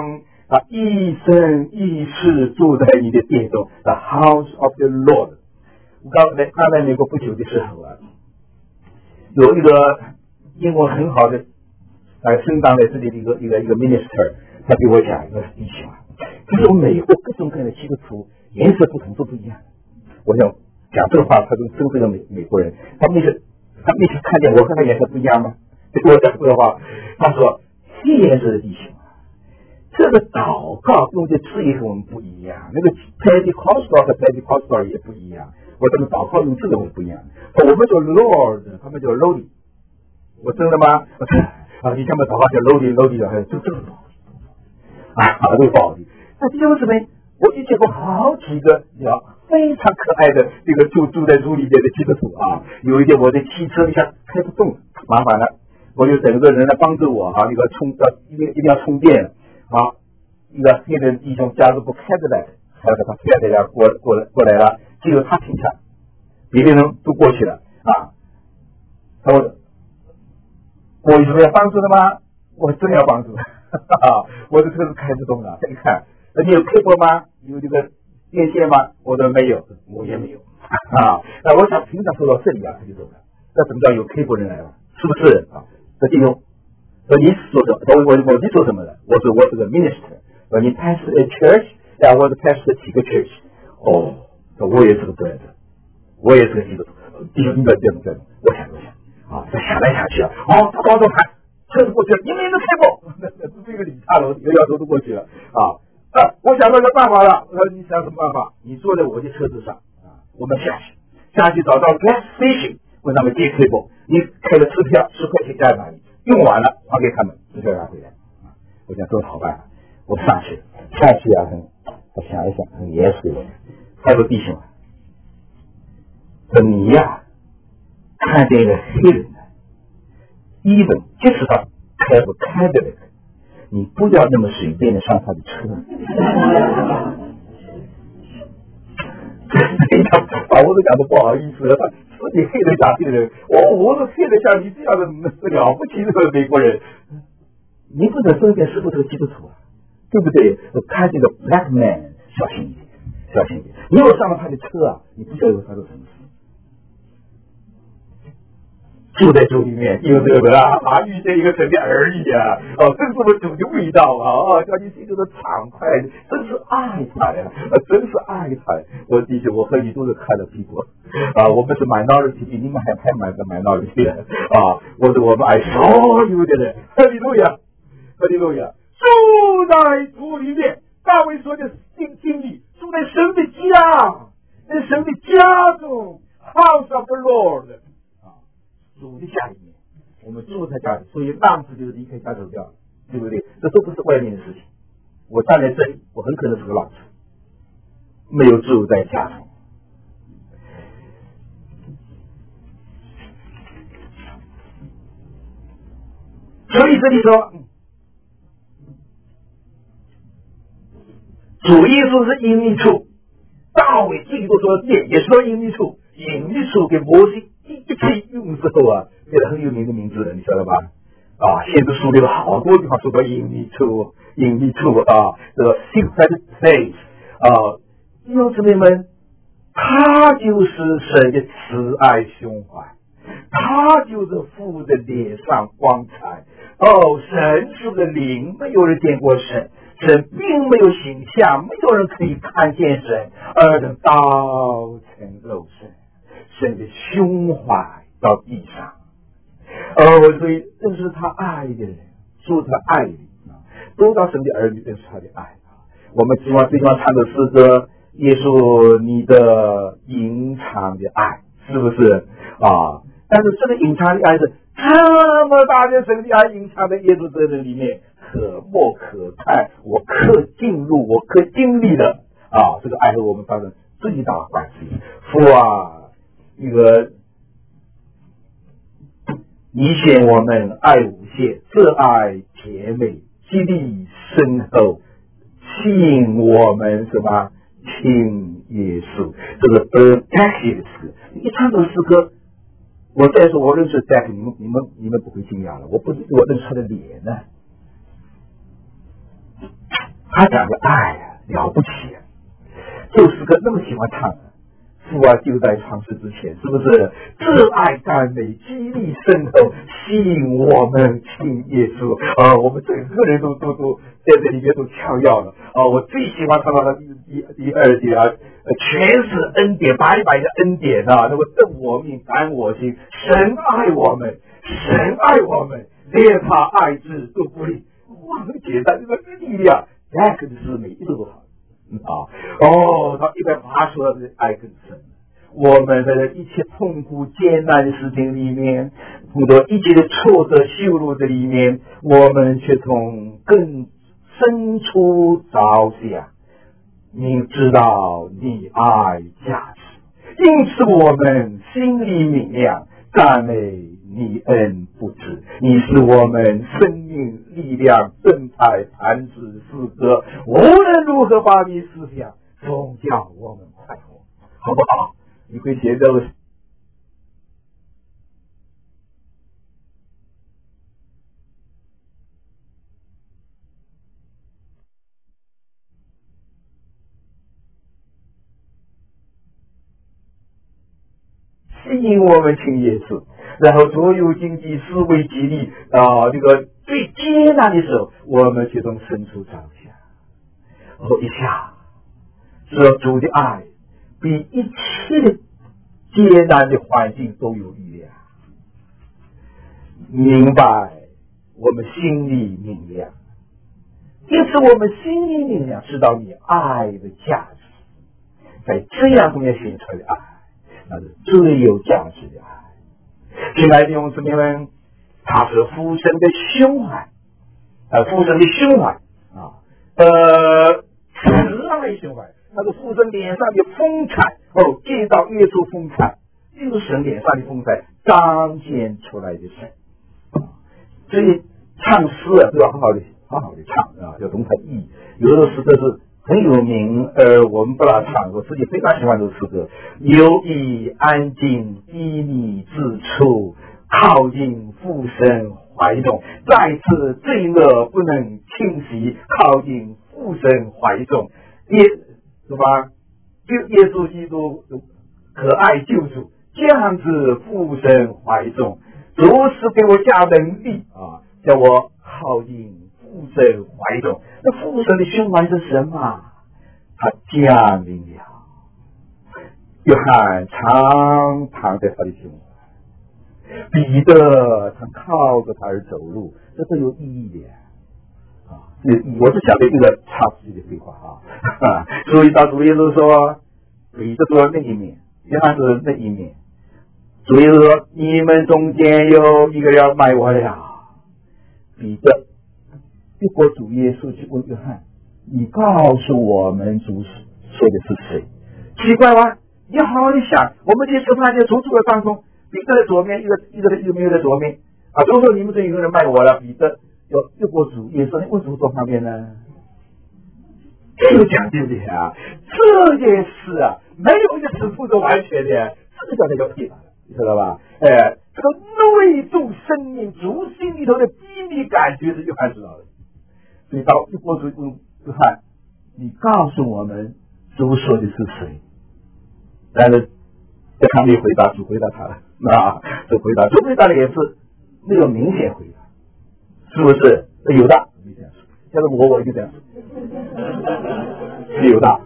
他一生一世住在你的殿中 ，The house of the Lord。刚才美国不久的时候啊，有一个英文很好的升当在这里的一个 minister， 他给我讲一个弟兄啊，他说美国各种各样的基督徒颜色不同都不一样。我想讲这个话，他是真正的美国人，他那天看见我跟他颜色不一样吗？他跟我讲这个话，他说黑颜色的弟兄啊，这个祷告用的字也跟我们不一样，那个 Pentecostal 和 Pentecostal 也不一样，我这个祷告用字跟我们不一样，我们叫 Lord， 他们叫 Lodi， 我真的吗？你他们祷告叫 Lodi 的，就这个道理这个道理。那弟兄姊妹，我就见过好几个非常可爱的这个住在主里面的基督徒啊。有一天我的汽车一下开不动，麻烦了，我就整个人来帮助我那个一定要充电一个黑人弟兄加入不开的来，他开着过来了，结果他停下，别的人都过去了他说我有什么要帮助的吗？我真要帮助我的车子开不动了，再看你有 cable 吗？有这个电线吗？我说没有，我也没有那我想平常说到这里他就走了。那怎么叫有 cable 人来了？是不是这弟兄说你做什么？我你做什么的？我说我是个 minister。说你 pastor a church， 我是 pastor 几个 church。我也是个 brother， 我也是个基督徒。弟兄，你不要这种，我想再想来想去他高中喊车子过去了，你没有 cable， 那是这个理他了，一个摇头都过去了我想到个办法了。我说你想什么办法？你坐在我的车子上我们下去找到 gas station， 问他们借 cable， 你开了支票10块钱加哪里，用完了还给他们支票拿回来我想这是好办法。我上去我想一想很严肃的，他说弟兄说你看见一个黑人一本即使他开不开的那个，你不要那么随便的上他的车把我都讲的不好意思了，自己黑人打黑人，我是黑人像你这样的了不起的美国人，你不能分辨是不是个基督徒对不对？看这个 black man 小心一点。你如果上了他的车你不晓得他做什么事。住在主里面有这个遇见一个神的儿女真是我们主的味道叫你心中的畅快，真是爱他真是爱他。我弟兄，我和你都是开了屁股我们是minority，比你们还minority我们爱所有的人。哈利路亚，住在主里面，大卫说的经历，住在神的家，在神的家中 ，House of the Lord。主的家里面，我们住在家里，所以浪子就是离开家走掉，对不对？这都不是外面的事情。我站在这里，我很可能是个浪子，没有住在家中。所以这里说，主耶稣是隐秘处，大卫自己都说也说隐秘处，隐秘处给摩西一起用之后这个很有名的名字的，你晓得吧？先知书里有好多地方说过隐秘处这个 secret place 弟兄姊妹们，他就是神的慈爱胸怀，他就是父的脸上光彩神是个灵，没有人见过神并没有形象，没有人可以看见神，而能道成肉身，神的胸怀到地上所以这是他爱的人，住他爱里都到神的儿女，这是他的爱我们希望这地方唱的诗歌，耶稣你的隐藏的爱，是不是但是这个隐藏的爱是这么大的神的爱，隐藏在耶稣这里面，可莫可看，我可进入，我可经历的这个爱和我们发生最大的关系。父一个你显我们爱无限，这爱甜美，激励深厚，吸引我们什么？亲耶稣。这个 Jack 的诗，一唱这个诗歌，我再说我认识 Jack， 你们不会惊讶了，我认识他的脸呢。 他讲的爱了不起，这首诗歌那么喜欢唱，父啊就在创世之前，是不是？这爱甘美，激励深厚，吸引我们亲耶稣。我们整个人都在这里面都跳跃了。我最喜欢唱到的第二节啊，全是恩典，白白的恩典啊，能够正我命，感我心。神爱我们，神爱我们，连他爱之都不理。哇，很简单，这个力量，爱更是每一个都好。他一边发出了这爱更深。我们在一切痛苦艰难的事情里面，碰到一切的挫折羞辱的里面，我们却从更深处着想，你知道你爱价值，因此我们心里明亮，赞美你恩不止，你是我们生命力量正派磐石诗歌，无论如何把你思想总叫我们快活，好不好？你会写这个吸引我们亲耶稣，然后所有经济思维激励这个最艰难的时候，我们就从深处着想，一下是主的爱比一切的艰难的环境都有力量，明白我们心里明亮，因此我们心里明亮，知道你爱的价值，在这样中间显出来的爱，那是最有价值的爱。亲爱的弟兄姊妹们，它是父神的胸怀，父神的胸怀慈爱胸怀，那个父神脸上的风采见到耶稣风采，就是神脸上的风采彰显出来的神。所以唱诗都要好好的唱要懂它意义。有的诗歌是很有名，我们不大唱，我自己非常喜欢这首诗歌。留意安静低你之处，靠近父神怀中，再次罪恶不能侵袭，靠近父神怀中，是吧？耶稣基督可爱救主，降至父神怀中，如此给我加能力叫我靠近父神怀中。那父神的胸怀是什么？他降临了。约翰常躺在他的胸怀，彼得他靠着他而走路，这都有意义的我是想的一个插自己的废话所以当主耶稣说，彼得说那一面，约翰是那一面，主耶稣说你们中间有一个要卖我了。彼得一过主耶稣去问约翰，你告诉我们主说的是谁？奇怪吗？你好好的想，我们这些看见从主的当中，彼得在左面，一个右面在左面如果你们这有个人卖我了，彼得又过主耶稣，为什么坐旁边呢？这有讲究的这件事没有一个事负责完全的，这个叫屁你知道吧？这个内住生命主心里头的秘密感觉是约翰知道的。所以到一波主约翰，你告诉我们主说的是谁？但是他没回答，主回答他了主回答的也是没有明显回答，是不是？有的没这样说，像是我就这样说，有的。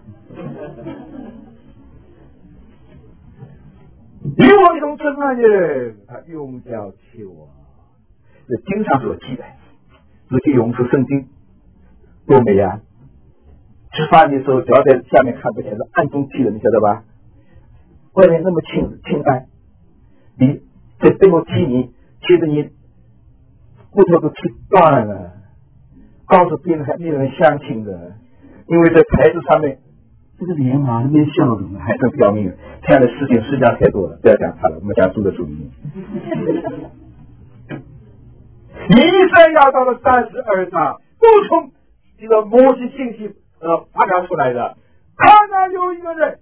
与我一同真爱的人，他用脚求我，这经常所记载，这些咏出圣经多美啊！吃饭的时候，只要在下面看不见，是暗中记的，你晓得吧？外面那么清淡，你在背后踢你，其实你骨头都踢断了，告诉别人还没有人相信的，因为在台子上面。这个脸马没笑容，还是表明这样的事情实际上太多了，不要讲他了，我们讲主的主义。以赛亚到了32章，都从这个摩西信息发展出来的。看哪有一个人，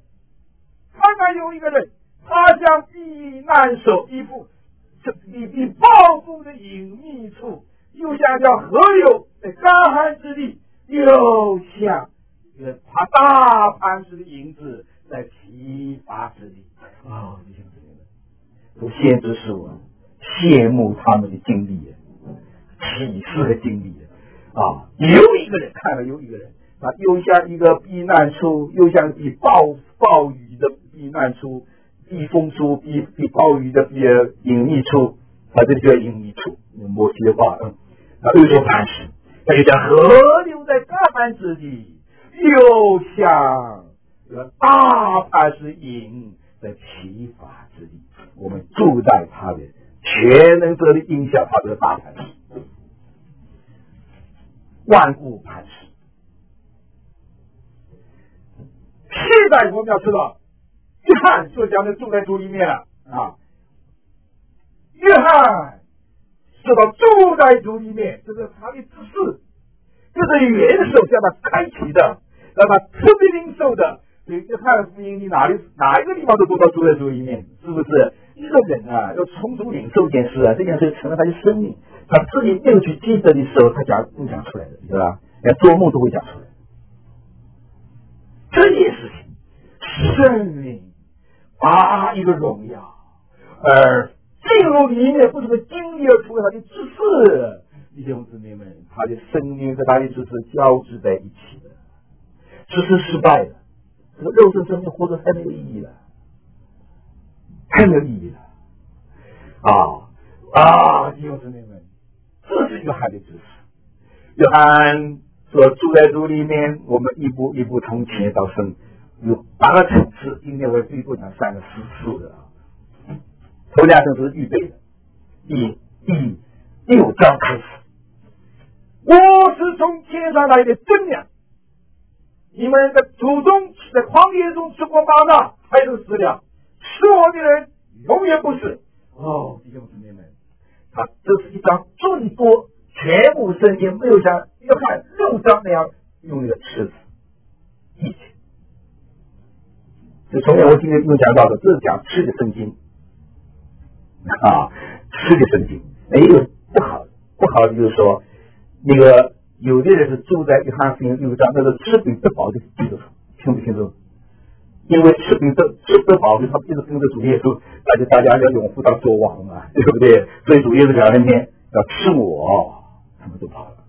他将避难所依附，比暴风的隐秘处，又像河流在干旱之地， 又像一个他大磐石的银子在疲乏之地。哦，弟兄姊妹们，这先知是我羡慕他们的经历，启示的经历啊！有一个人看了有一个人啊，又像一个避难处，又像比暴雨的避难处，避风处，比暴雨的隐秘处，啊，这叫隐秘处。摩西的话，又说磐石，他就像河流在大磐之地，又像大磐石隐在疲乏之地。我们住在他的全能者的影响，他的大磐石，万古磐石。现在我们要知道，约翰所讲的住在主里面了啊。约翰说到住在主里面，这是他的指示，这是元首向他开启的，让他特别领受的。所以约翰福音，你哪一个地方都读到住在主里面，是不是？一个人啊，要从主领受一件事啊，这件事成了他的生命，他自己没有去记得的时候，他都讲出来的，对吧？连做梦都会讲出来。这件事情，生命把一个荣耀，而进入里面不是个经历而出了他的知识，弟兄姊妹们，他的生命和他的知识交织在一起的，知识失败了，这个肉身生命活着太没有意义了，太没有意义了弟兄姊妹们，这是约翰的知识。约翰说住在主里面，我们一步一步从前到生，有8个层次，今天我最多讲3个实数的。头2层是预备的，第6章开始，我是从天上来的真粮，你们的祖宗在旷野中吃过玛纳，还是死了，吃我的人永远不死。弟兄姊妹们，这是一章最多全部圣经没有像约翰6章那样用那个词意见。就从前我今天又讲到的，这是讲吃的圣经吃的圣经。也有不好的就是说，那个有的人是住在约翰福音6章，那个吃饼得饱的基督徒，听不清楚？因为吃饼得饱的，他一直跟着主耶稣，大家要永福到作王嘛，对不对？所以主耶稣讲那天要吃我，他们都跑了。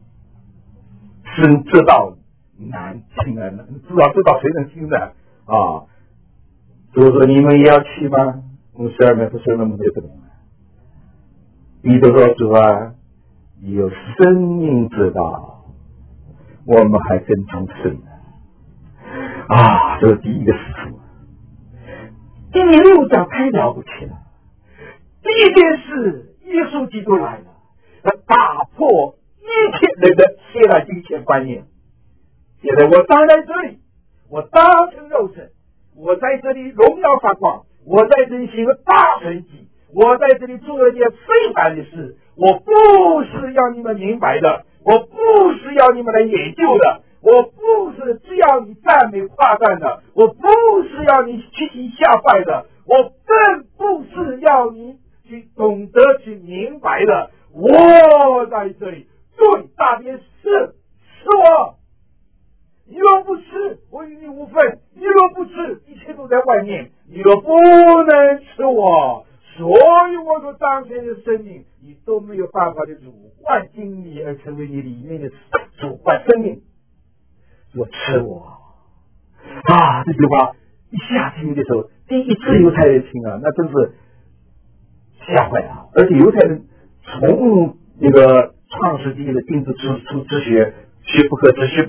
生这道难听啊，这道谁能听的啊？主说你们也要去吗？52面不是那么多不懂啊。彼得说主啊，你有生命之道，我们还跟从谁呢？这是第一个事处。第6章太了不起了。第一件事，耶稣基督来了，他打破一切人的现代金钱观念。现在我站在这里，我当成肉身，我在这里荣耀发光，我在这里行个大神迹，我在这里做了一件非凡的事。我不是要你们明白的，我不是要你们来研究的，我不是只要你赞美夸赞的，我不是要你屈膝下拜的，我更不是要你去懂得去明白的。我在这里最大的事是我，你若不吃，我与你无分；你若不吃，一切都在外面。你若不能吃我，所以我所彰显的生命，你都没有办法的主换经历而成为你里面的主换生命。说吃我这句话一下听的时候，第一次犹太人听那真是吓坏了。而且犹太人从那个创世纪的禁止之学，学不可吃，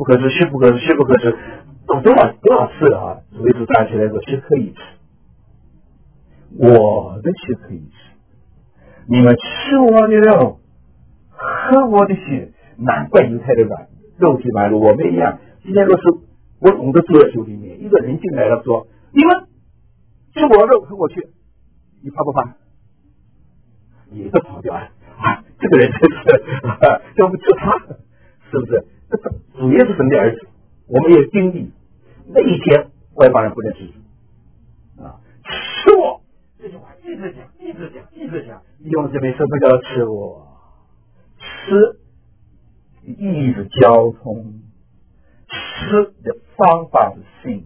懂多少次了主耶稣站起来说是可以吃，我的血可以吃，你们吃我的肉，喝我的血。难怪犹太人肉体满足我们一样。今天若是我懂得住在主里面，一个人进来了说你们吃我肉喝我血，你怕不怕？也是跑掉这个人真是要不就他，是不是？主耶稣神的儿子，我们也经历那一天外邦人不认识主吃我这句话一直讲，弟兄姊妹，什么叫吃我？吃意是交通，吃的方法是信。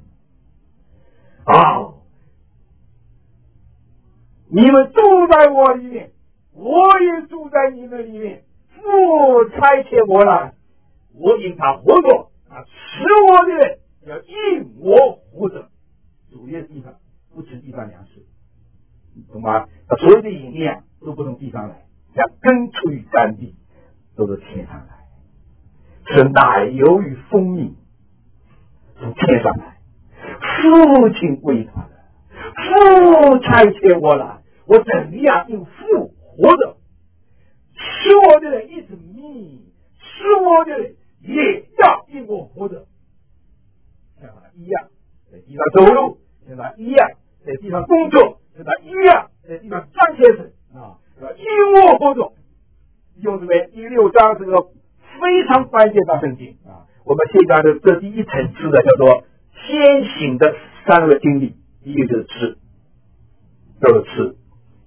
你们住在我里面，我也住在你们里面。父差遣我来，我因他活着，吃我的人要因我活着。主耶稣上不吃地上粮食，懂吗？他所有的营养都不从地上来，像根出于干地，都是天上来。是奶油与蜂蜜从天上来，父亲喂他的，父差遣我来，我怎样因父活着？吃我的人一直蜜，吃我的人也要因我活着，像他一样在地上走路，像他一样在地上工作，像他一样在地上彰显神要因我活着。用这边第6章这个非常关键的圣经我们现在的这第一层次的叫做先行的3个经历，第一个就是吃，都是吃。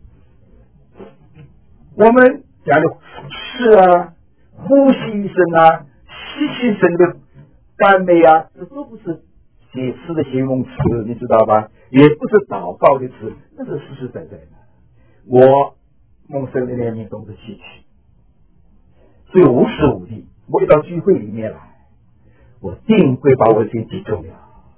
我们讲的吃呼吸一声吸气声的甘美这都不是写诗的形容词，你知道吧？也不是祷告的词，那是实实在在的。我蒙神的怜悯都是吸取，所以无时无地，我一到聚会里面来，我定会把我的心集中了。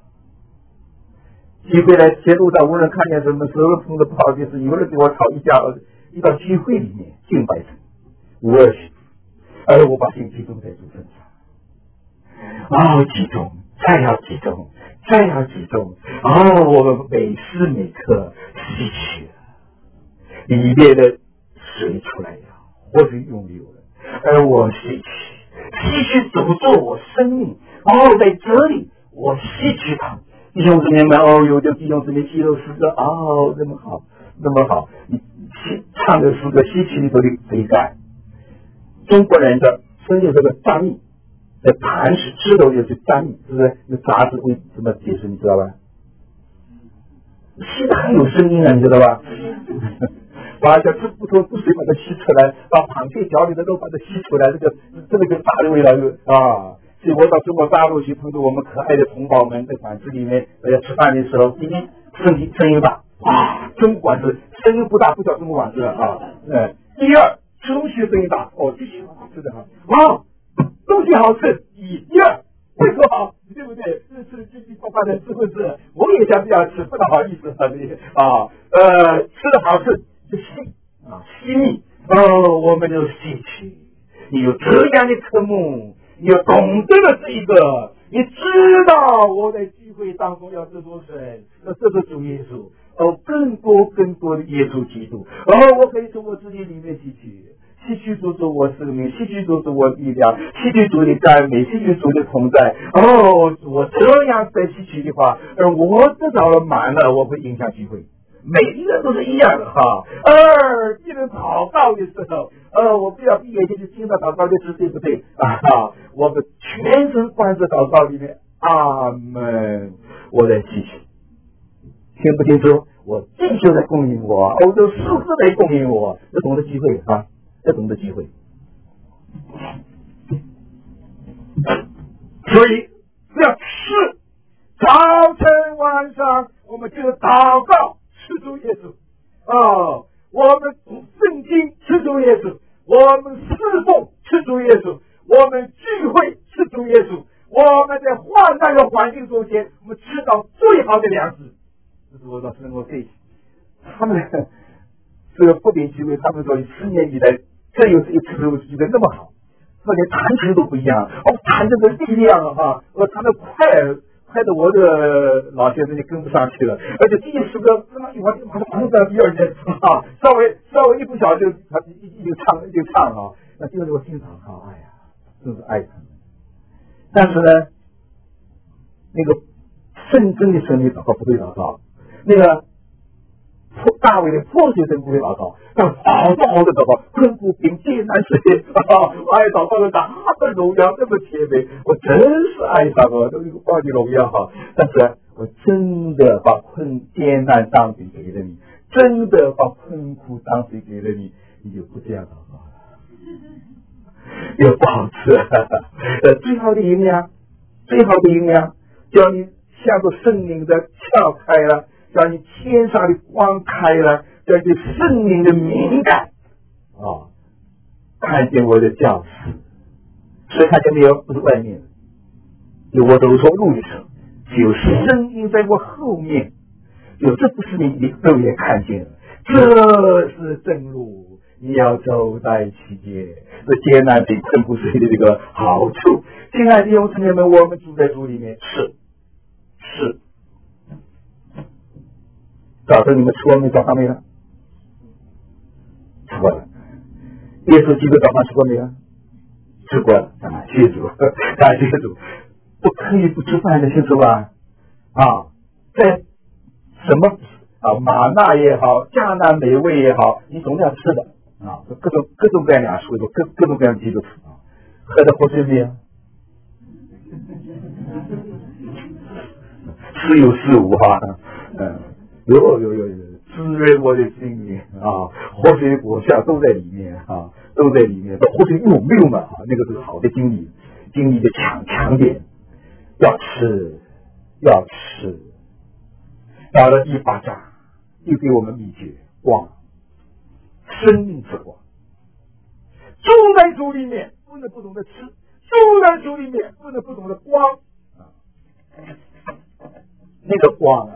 聚会来街路上无人看见什么时候碰的不好的事，有人给我吵一架，一到聚会里面敬拜神，无二许，而我把心集中在主身上，集中，再要集中，再要集中，我们每时每刻吸取里面的水出来了，活水涌流了，而我吸取主做我生命，在这里我吸取它。弟兄姊妹们，有的弟兄姊妹记录诗歌，那么好，那么好，你唱的诗歌吸取里头的水感。中国人的称有这个张力，在磐石枝头有些张力，是不是？那杂志会怎么解释？你知道吧？吸的很有声音你知道吧？把这骨头骨髓把它吸出来，把螃蟹脚里的肉把它吸出来，这个就大的味道所以我到中国大陆去碰到我们可爱的同胞们，在馆子里面大家吃饭的时候，第一声音大，中国馆子声音不大不叫中国馆子第二吃东西声音大，这些吃的好，东西好吃，第二胃口好，对不对？这爸爸的是不是？我也想这样吃，不大好意思吃的好吃就吸蜜我们就吸取。你有这样的科目，你要懂得了这个，你知道我在聚会当中要得着神，要得着主耶稣，更多的耶稣基督，我可以从我自己里面吸取主做我生命，吸取主做我力量，吸取主的甘美，吸取主的同在。我这样再吸取的话，而我得到了满了，我会影响聚会。每一个都是一样的一人祷告的时候，我不要闭眼睛去听到祷告的词，对不对我们全神贯注祷告里面，阿门，我在吸取，听不清楚？我继续在供应我，欧洲数字在供应我，要懂得机会要懂得机会。所以要吃，早晨晚上我们就祷告吃主耶稣我们读圣经吃主耶稣，我们侍奉吃主耶稣，我们聚会吃主耶稣，我们在患难的环境中间，我们吃到最好的粮食。这是我到生活费，他们这个不点聚会，他们说10年以来这有这一次我觉得那么好，说连弹琴都不一样，弹这个力量弹得快的我的老先生就跟不上去了，而且第一首歌那么一会儿马上到第二天稍微一不小心他就唱那就是我欣赏真是爱他们。但是呢，那个圣真的圣灵祷告不会祷告，那个大卫的破碎声不会祷告，但好的祷告，困苦凭艰难时爱祷告的大的荣耀那么甜美，我真是爱他都是报你荣耀但是我真的把艰难当水给了你，真的把困苦当水给了你，你就不这样祷告了。 又不好吃。最好的营养，叫你向着圣灵的窍开了，叫你天上的光开了，叫你对圣灵的敏感看见我的教室，所以看见没有？不是外面，有我走从路的时候，有声音在我后面，这不是你肉眼看见的，这是正路，你要走在其间，这艰难比困不随的这个好处。亲爱的弟兄姊妹们，我们住在主里面，是。早晨你们吃过没？早饭没有？吃过了。耶稣基督早饭吃过没有？吃过了。感谢主，感谢主。不可以不吃饭的，清楚吧？在什么玛纳也好，迦南美味也好，你总要吃的各种各样的食物，各种各样的基督徒喝的活水没有？是有是无有滋润我的心灵活水果效都在里面都在里面。活水有没有嘛？那个是好的经历的强点，要吃。到了第8章，又给我们秘诀光，生命之光。住在主里面，不能不懂得吃；住在主里面，不能不懂得光那个光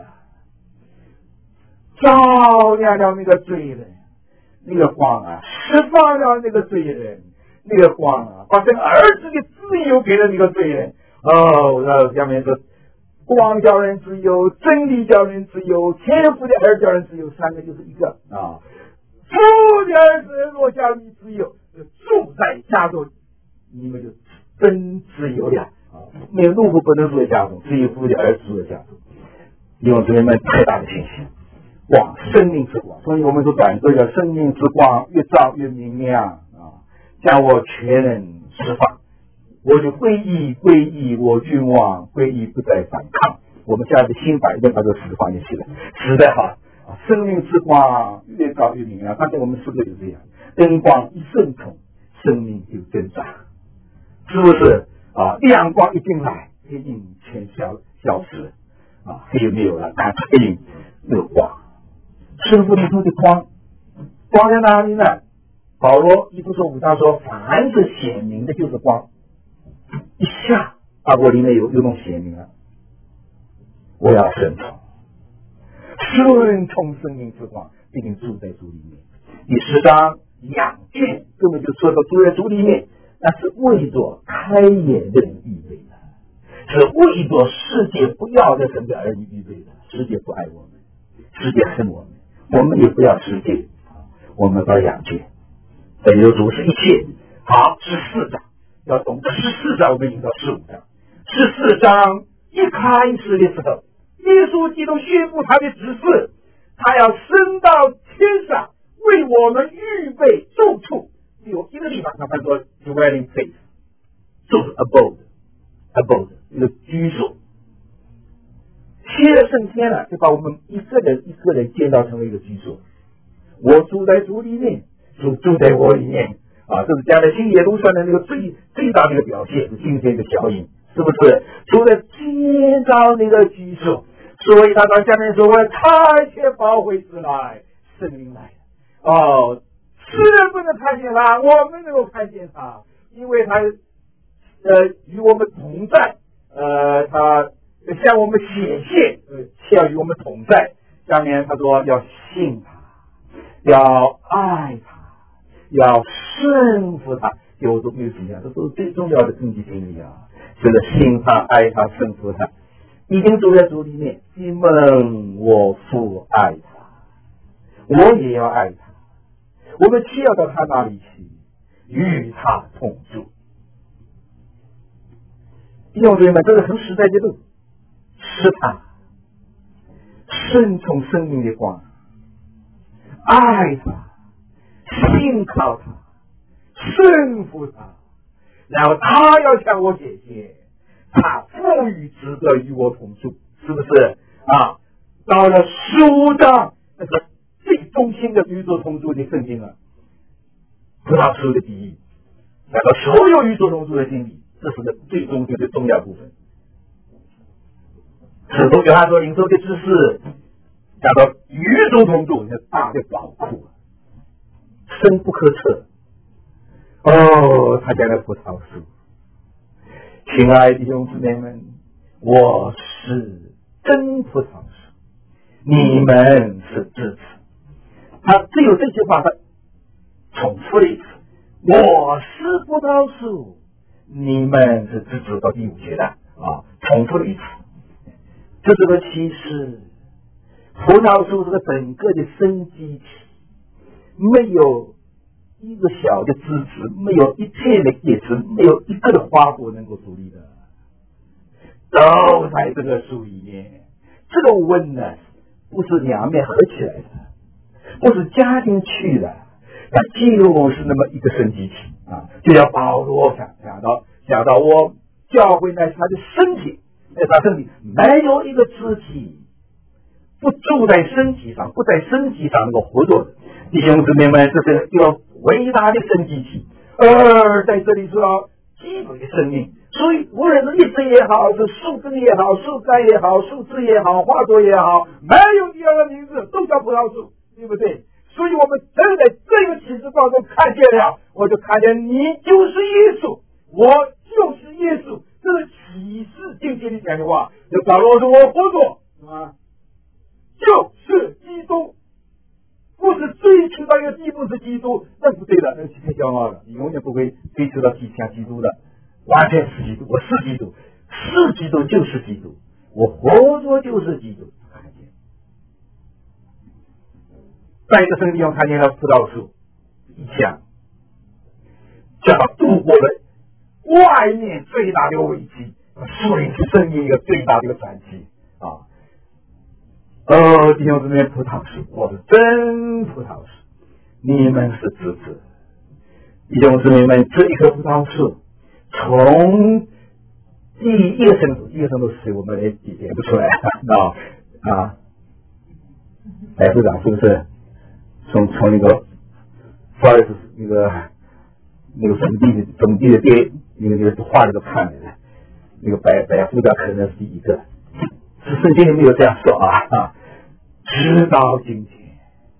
照亮了那个罪人，那个光释放了那个罪人，那个光把这个儿子的自由给了那个罪人。下面说，光叫人自由，真理叫人自由，天父的儿叫人自由，三个就是一个父的儿子若叫你自由，住在家中，你们就真自由了没有怒火不能住在家中，只有父的儿子住在家中。用这们太大的信心，光，生命之光。所以我们说短歌叫生命之光，越照越明亮将我全人释放。我就归义，我君王归义，不再反抗。我们家的新版要把这释放进去了，实在好生命之光越照越明亮。刚才我们4个就这样，灯光一顺从，生命就增长，是不是亮光一进来，黑影全消失黑没有了，但黑影没有光。师父你说的光在哪里呢？保罗1书5章说，凡是显明的就是光。一下我里面有种显明了，我要顺从生命之光，必定住在主里面。第10章2卷根本就说到住在主里面，那是为着开眼的人预备的，是为着世界不要的神的儿女预备的。世界不爱我们，世界恨我们，我们也不要世界，我们要养卷。这就主是一切。好，14章要懂得14章，我们引到15章。14章一开始的时候，耶稣基督宣布他的指示，他要升到天上，为我们预备住处。有一个地方他说 dwelling place， 就是 abode 一个居所。歇了升天了，就把我们一个人建造成为一个居所。我住在主里面，主住在我里面这是将来新耶路撒冷那个最大的一个表现，是今天的效应，是不是？除了建造那个居所，所以他到下面说，我差遣保惠师来，圣灵来世人不能看见他，我们能够看见他，因为他与我们同在，他向我们显现，要与我们同在。下面他说要信他，要爱他，要顺服他，有都没有几样，这都是最重要的根基经历就是信他、爱他、顺服他。已经住在主里面，因为我父爱他，我也要爱他。我们需要到他那里去，与他同住。弟兄姊妹们，这个很实在的路，是他顺从生命的光，爱他，信靠他，顺服他，然后他要向我显现，他赋予值得与我同住，是不是到了15章那个最中心的宇宙同住的圣经葡萄树的比喻， 讲到所有宇宙同住的经历，这是个最终最重要部分。使徒约翰所领受的知识，讲到宇宙同住，那大的宝库，深不可测。哦，他讲的葡萄树，亲爱的弟兄姊妹们，我是真葡萄树，你们是枝子。他只有这句话，他重复了一次：我是葡萄树，你们是枝子。到第5节的重复了一次。这是个启示，葡萄树是个整个的生机体，没有一个小的枝子，没有一片的叶子，没有一个的花果能够独立的，都在这个树里面。这个温呢，不是两面合起来的，不是加进去的，它就是那么一个生机体就像保罗讲到我教会乃是他的身体，在他身体没有一个肢体不住在身体上，不在身体上能够活着的。弟兄姊妹们，这是一个伟大的生机体，而在这里说到基本的生命。所以无论是叶子也好，是树根也好，树干也好，树枝也好，花朵也好，没有第二个名字，都叫葡萄树，对不对？所以我们真的这个启示当中看见了，我就看见你就是耶稣，我就是耶稣，这是启示境界里讲的话。就保罗说我活着是吧？就是基督，不是追求到一个地步是基督，那不对的，那是太骄傲了，你永远不会追求到像基督的。完全是基督，我是基督，是基督就是基督，我活着就是基督。看见，在一个圣地上看见了葡萄树一枪，叫他度过了外面最大的危机，树林是生命一个最大的一个转机弟兄姊妹，葡萄树，我是真葡萄树，你们是枝子。弟兄姊妹们，这一棵葡萄树从第一个深度是谁？我们也解不出来白部长是不是？从那个forest那个总地的电那个画那个看的那个白部长可能是第一个，是圣经里没有这样说直到今天，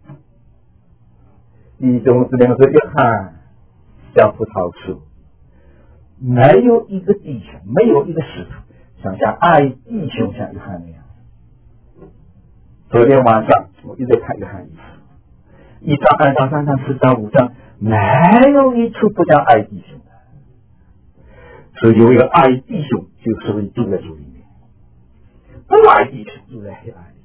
弟兄姊妹们，约翰像葡萄树。没有一个弟兄，没有一个使徒像爱弟兄像约翰那样。昨天晚上我一直看约翰1章、2章、3章、4章、5章，没有一处不讲爱弟兄的。所以有一个爱弟兄，就是会住在主里面；不爱弟兄住在黑暗里，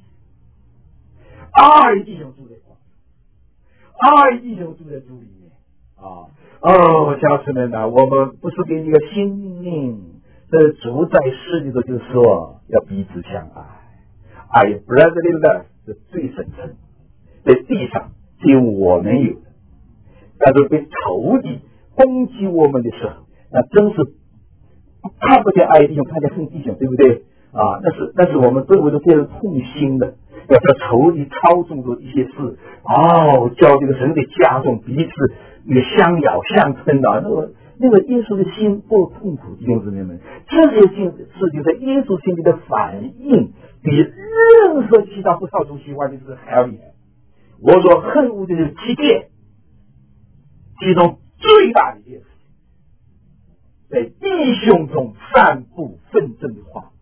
爱弟兄住在光，爱弟兄住在主里面小姊妹们，我们不是给你一个新命令，这主在世里头就说要彼此相爱，爱 brotherly love 是最深层，在地上只有我们有的，但是被仇敌攻击我们的时候，那真是看不见爱弟兄，看见恨弟兄，对不对那是我们周围的这样痛心的，要叫仇敌操纵着一些事叫这个神的加重彼此那个相咬相吞那个耶稣的心多痛苦，弟兄姊妹们，这些事情在耶稣心里的反应比任何其他不少种喜欢的事还要厉害。我所恨恶的是7件，其中最大的一件事情，在弟兄中散布纷争的话，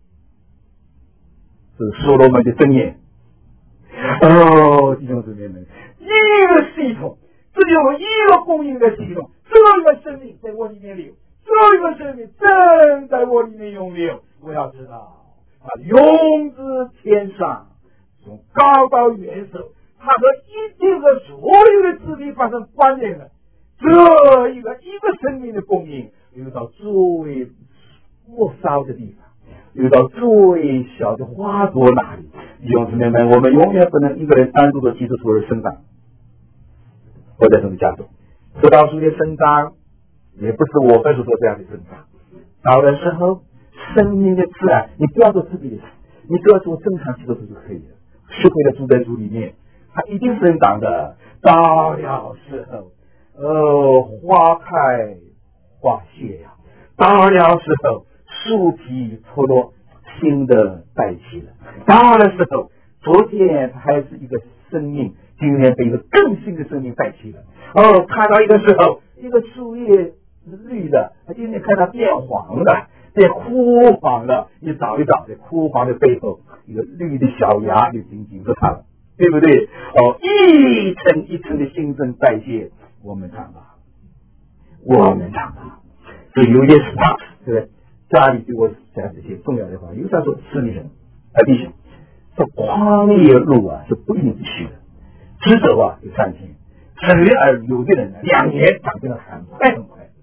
这是所罗门的箴言。弟兄姊妹们，一个系统，只有一个供应的系统，这个生命在我里面流，这个生命正在我里面涌流。我要知道，它永自天上，从高到远手，它和一切和所有的肢体发生关联的，这一个生命的供应，流到最末梢的地方，流到最小的花朵那里。弟兄姊妹们，我们永远不能一个人单独的基督徒而生长。我在神的家中，葡萄树的生长也不是我们所说这样的生长。到的时候，生命的自然，你不要做自己的事，你只要做正常基督徒就可以了。学会了住在主里面，它一定生长的。到了时候，花开化血呀。到了时候，树皮脱落，新的代替了。到了时候，昨天还是一个生命，今天被一个更新的生命代替了。看到一个时候，一个树叶绿的，今天看它变黄了，变枯黄了。你找一找，这枯黄的背后，一个绿的小芽就紧紧着它了，对不对？一层一层的新陈代谢，我们长大，所以有些事啊，对不对？家里对我讲这些重要的话，有啥说是你人弟兄，这旷野路啊是不一定去的，直走啊有3天，有的人呢2年长成了很快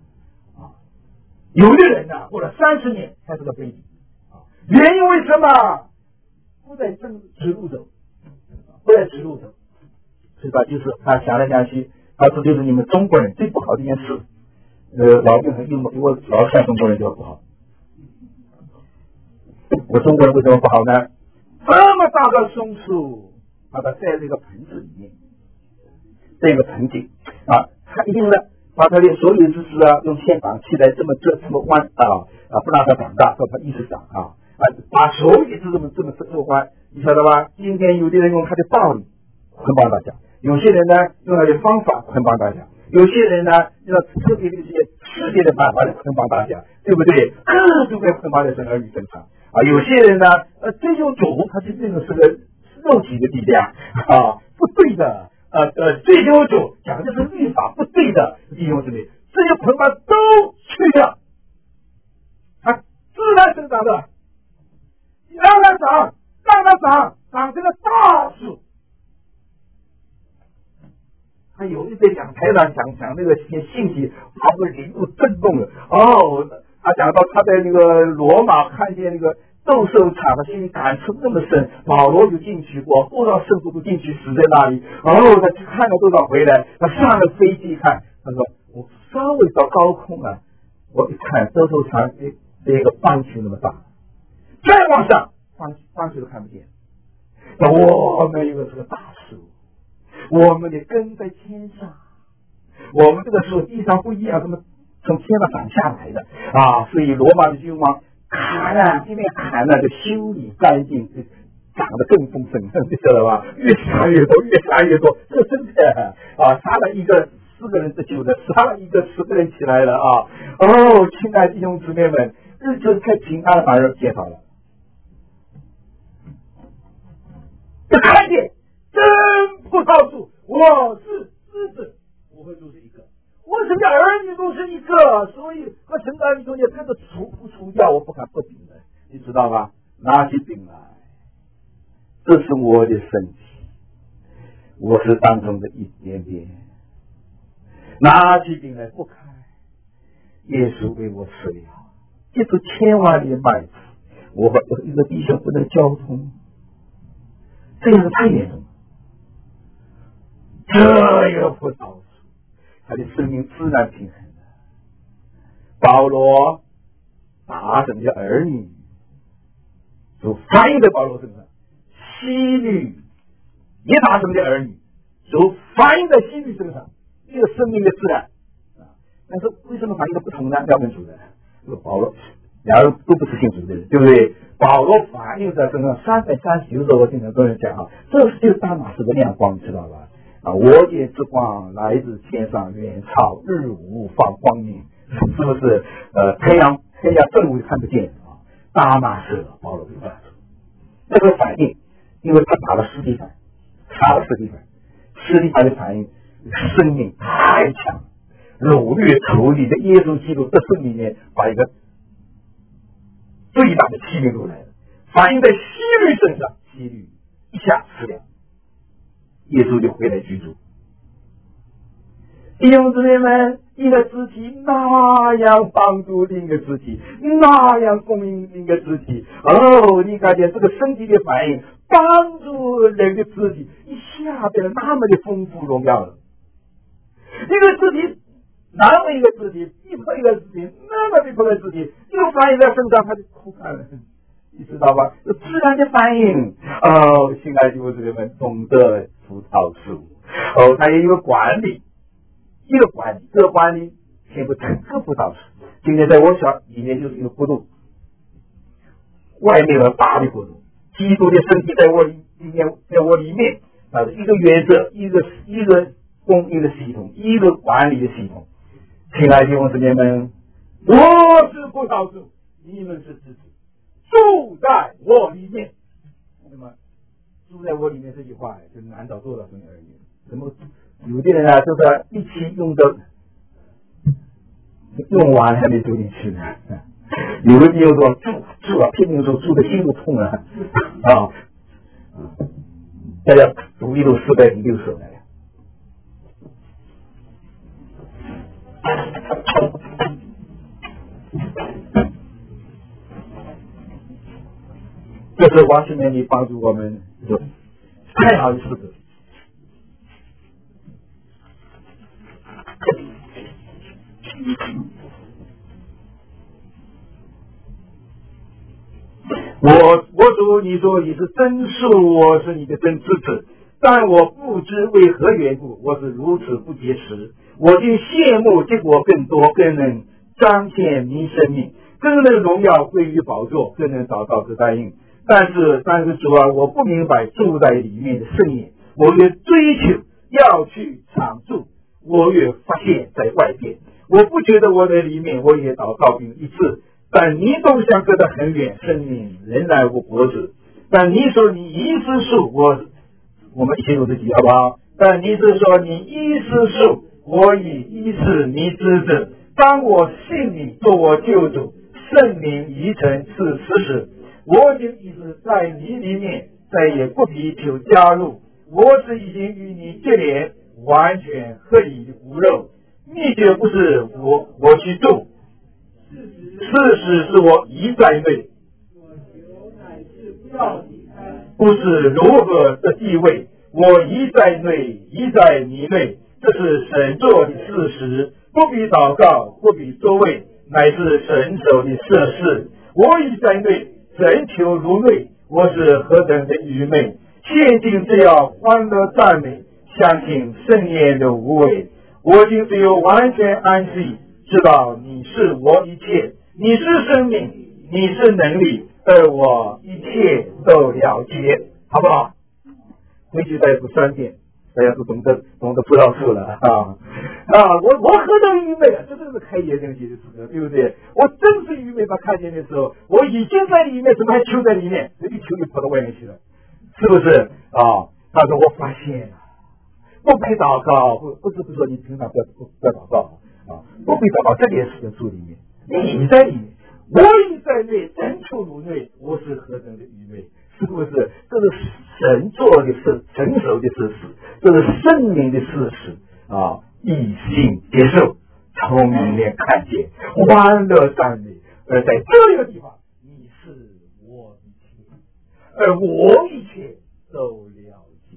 有的人呢过了30年才是个 baby 原因为什么？不在直路走，是吧？就是他想来想去，他说就是你们中国人最不好的一件事。老兵很幽默，我老看中国人就不好。我中国人为什么不好呢？这么大个松树，把它在这个盆子里面，这个盆景他一定呢把他的所有知识用线绑起来，这么弯不让它长大，让它一直长把手也是这么弯，你晓得吧？今天有的人用他的道理捆绑大家，有些人呢用他的方法捆绑大家，有些人呢用特别的一些世界的办法来捆绑大家，对不对？各种各捆绑在儿女身上有些人呢追求主，他就这个是个肉体的力量不对的。追求主讲的是律法，不对的弟兄姊妹，这些捆绑都去掉，它自然生长的，让它长成了大树。他有一在讲台上讲那个些信息，把我领悟震动了。他讲到他在那个罗马看见那个斗兽场，他心里感触这么深。保罗就进去过，多少圣徒都进去死在那里。他看了多少回来，他上了飞机看，他说我稍微到高空我一看斗兽场这个棒球那么大，再往上棒球都看不见。我们有个是个大树，我们的根在天上，我们这个树地上不一样，怎么从天上长下来的所以罗马的君王一面砍就修理干净，长得更丰盛，你知道吧？越杀越多，这真的杀了一个4个人得救的，杀了一个10个人起来了亲爱的弟兄姊妹们，日子太平安反而减少了。看见真葡萄树，我是枝子，我会都是一个，我神的儿女都是一个，所以和神的儿女中间这个除掉，我不敢不顶的，你知道吗？拿起饼来，这是我的身体，我是当中的一点点，拿起饼来不开，耶稣为我死了，这是千万里麦子，我和一个弟兄不能交通，这样太严重了。这个葡萄树，他的生命自然平衡的。保罗打什么叫儿女，就翻译在保罗身上；西律也打什么叫儿女，就翻译在西律身上。这个生命的自然但是为什么反应的不同呢？要问主的。这个保罗两人都不是信主的人，对不对？保罗反映在身上330，有时候我经常跟人讲这就是大马士的亮光，知道吧？我见之光来自天上，远超日无放光明，是不是？太阳正午看不见大马士保罗就这样说，这个反应，因为他打了斯蒂凡，斯蒂凡的反应生命太强，掳掠处理的耶稣基督的生里面，把一个最大的器皿出来了，反映在希律身上，希律一下死了，耶稣就回来居住。弟兄姊妹们，一个肢体那样帮助另一个肢体，那样供应另一个肢体。你看见这个身体的反应，帮助人的肢体一下变得那么的丰富荣耀了。一个肢体那么一个肢体，一碰一个肢体，那么一碰一个肢体，就反映在身上，他就枯干了。你知道吧？自然的反应。亲爱的弟兄姊妹们，懂得葡萄树。它有一个管理，这个管理天不整个不倒死。今天在我想里面就是一个国度，外面有大的国度，基督的身体在我里面，在我里面，它是一个原则，一个供应的系统，一个管理的系统。亲爱的弟兄姊妹们，我是葡萄树，你们是枝子，住在我里面。那么住在我里面这句话就难找多少人而已。怎么有的人啊，就是一起用完还没住进去呢？有的弟兄说住啊，拼命说住的心都痛了啊！大家读一读406首来。这是王世明你帮助我们有太好的诗歌。我主，你说你是真树，我是你的真枝子，但我不知为何缘故，我是如此不结实。我竟羡慕结果更多，更能彰显你生命，更能荣耀归于宝座，更能找到这答应。但是主啊，我不明白住在里面的圣言，我越追求要去常住，我越发现在外边。我不觉得我在里面，我也祷告并一次，但你总相隔得很远，生命仍然无果子。但你说你一次树，我们一起读这句好不好？但你是说你一次树，我以一次你枝子。当我信你做我救主，圣灵已成是事实。我就一直在你里面，再也不必求加入。我是已经与你结连，完全合一的骨肉。秘诀不是我去做，事实是我一在内，不是如何的地位，我一在内，一在你内，这是神做的事实，不必祷告，不必作为，乃是神手的设事。我一在内，人求如内，我是何等的愚昧！现今只要欢乐赞美，相信圣言的无畏。我今只有完全安息，知道你是我一切，你是生命，你是能力，而我一切都了解，好不好？回去再读3遍，大家都懂得葡萄树了我何等愚昧啊！这真是开眼睛的词，对不对？我真是愚昧，把看见的时候，我已经在里面，怎么还囚在里面？一囚就跑到外面去了，是不是他说我发现不必祷告，不是说你平常不要祷告不必祷告，这也是在主里面，你在里面，我已在内，真处如内，我是何等的愚昧，是不是？这是神做的事，成熟的事实，这是圣灵的事实异性接受，从里面看见，欢乐赞美，而在这个地方，你是我一切，而我一切都了解。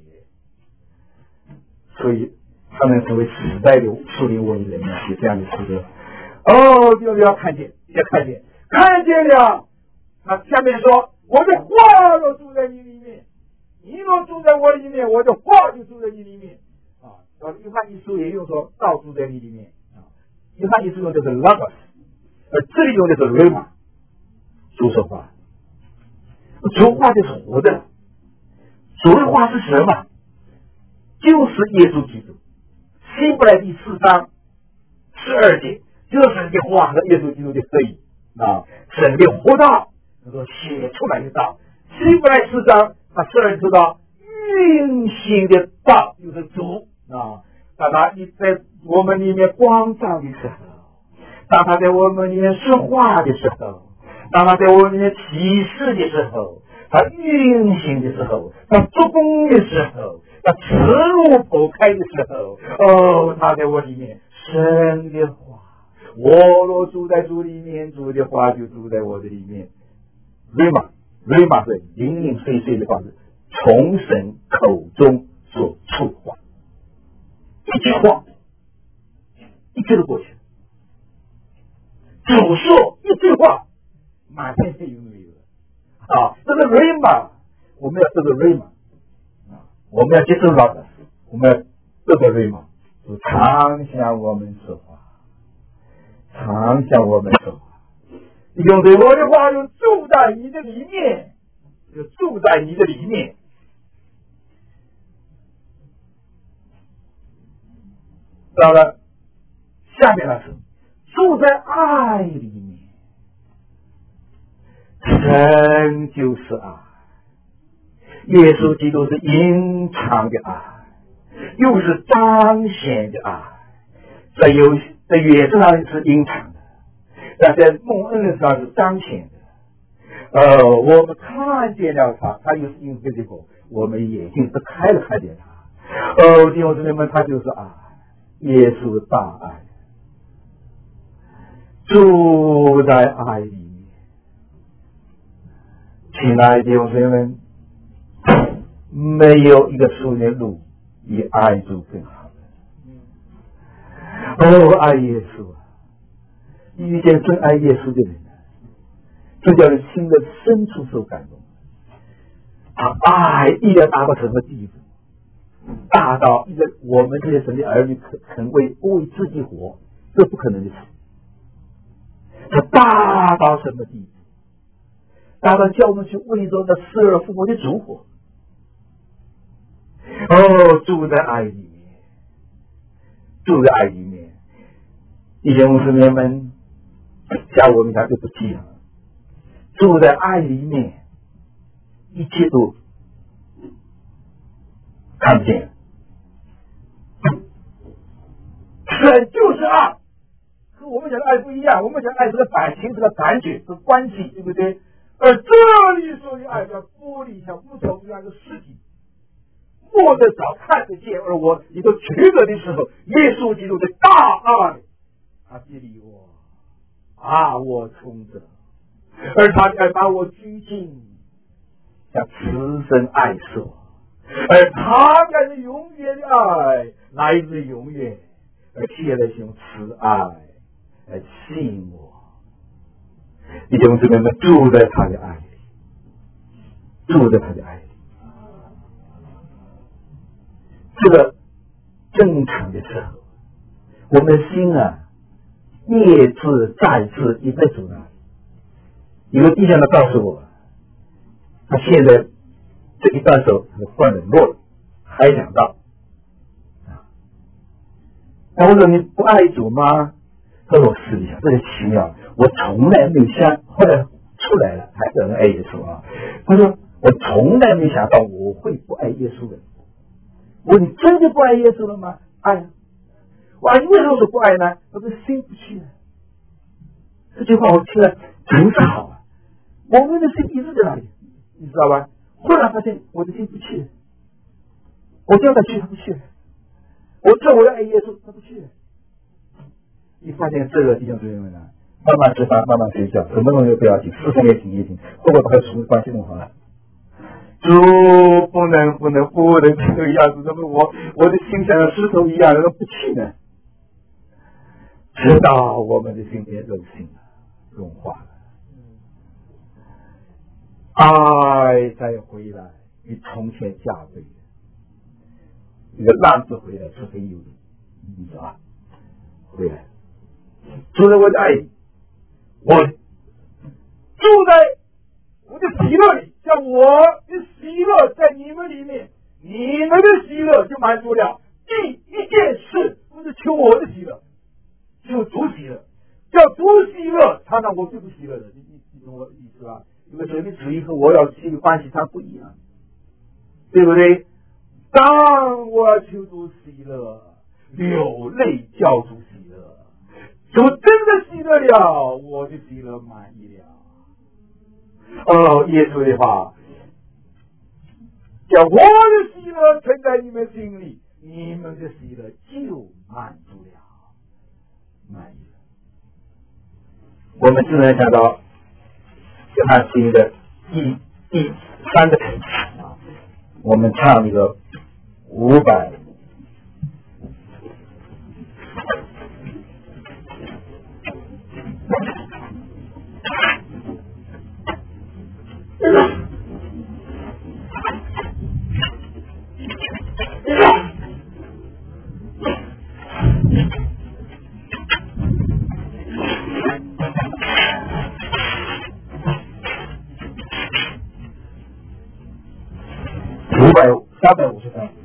所以他们成为时代的树林文人是这样的诗歌。就要看见，看见了。那下面说，我的话若住在你里面，你若住在我里面，我的话就住在你里面。约翰一书也用说道住在你里面约翰一书用的是 logos， 而这里用的是 rhema， 主说话，主话就是活的，主的话是什么？就是耶稣基督。希伯来第4章12节，就是神的话和耶稣基督的合一神的活道，写出来的道。希伯来4章他12节说运行的道就是主当他在我们里面光照的时候，当他在我们里面说话的时候，当他在我们里面启示的时候，他运行的时候，他做工的时候，他慈路剖开的时候，他在我里面神的话，我若住在主里面，主的话就住在我的里面。瑞玛是零零碎碎的话，是从神口中所出话，一句话一句都过去了。主说一句话，马上就有这个瑞玛，我们要这个瑞玛我们要接受到的，我们要这个瑞玛就常向我们说话。 常向我们说，弟兄姊妹，我的话就住在你的里面，就住在你的里面。到了下面的时候，住在爱里面，神就是爱，耶稣基督是隐藏的爱，又是彰显的爱，在原则上是隐藏的，但在蒙恩上是彰显的。我们看见了他又是因为这个，我们眼睛是开了看见他。弟兄姊妹们，他就是爱，耶稣大爱，住在爱里面。亲爱的弟兄姊妹们，没有一个属灵路比爱主更好的。爱耶稣啊！遇见真爱耶稣的人，就叫人心的深处受感动。爱一定要达到什么地步？大到一个我们这些神的儿女肯不为自己活，这不可能的事。它大到什么地步？大到叫我们去为着那失而复活的主活。住在爱里面，住在爱里面。弟兄姊妹们，像我们家就不这样，住在爱里面，一切都看不见。神就是爱，和我们讲的爱不一样。我们讲爱是个感情，是个感觉，是个关系，对不对？而这里说的爱叫玻璃，像木头一样的实体，摸得着，看得见。而我一个取得的时候，耶稣基督的大爱，他激励我，我从着，而他才把我拘禁，像慈神爱所。而他才是永远的爱，来自永远，而且来用慈爱来吸引我。弟兄姊妹们，住在他的爱里，住在他的爱里。这个正常的时候，我们的心一次再次一在主那里。有个弟兄告诉我，他现在这一段手换冷落了，还想到我说你不爱主吗？他说我试一下，这个奇妙，我从来没有想，后来出来了，还是很爱耶稣啊。他说我从来没想到我会不爱耶稣的。我说你真的不爱耶稣了吗？爱。你为什么说不爱呢？我的心不去了。这句话我听了真是好啊！我们的心一直在那里，你知道吧？后来发现我的心不去了，我叫他去，他不去了。我说我要爱耶稣，他不去了。你发现这个弟兄姊妹们慢慢吃饭，慢慢睡觉，什么东西都不要紧，侍奉也停一停，后面把他属灵关系弄好了。主不能这个样子，怎么我的心像石头一样，不去呢？直到我们的心变肉性了，融化了，爱再回来，比从前加倍。一个浪子回来是很有的，你知道吧？回来，住在我的爱里，我住在我的喜乐里，像我的喜乐在你们里面，你们的喜乐就满足了。第一件事不是求我的喜乐，求主喜乐，叫主喜乐，他让我最不喜乐的。你懂我的意思吧？因为神的旨意和我要心理关系它不一样，对不对？当我要求主喜乐，流泪叫主喜乐，主真的喜乐了，我的喜乐满意了。耶稣的话，叫我的喜乐存在你们心里，你们的喜乐就满足了，满意了。我们只能想到约翰福音的第3个层次我们唱一个500。 353。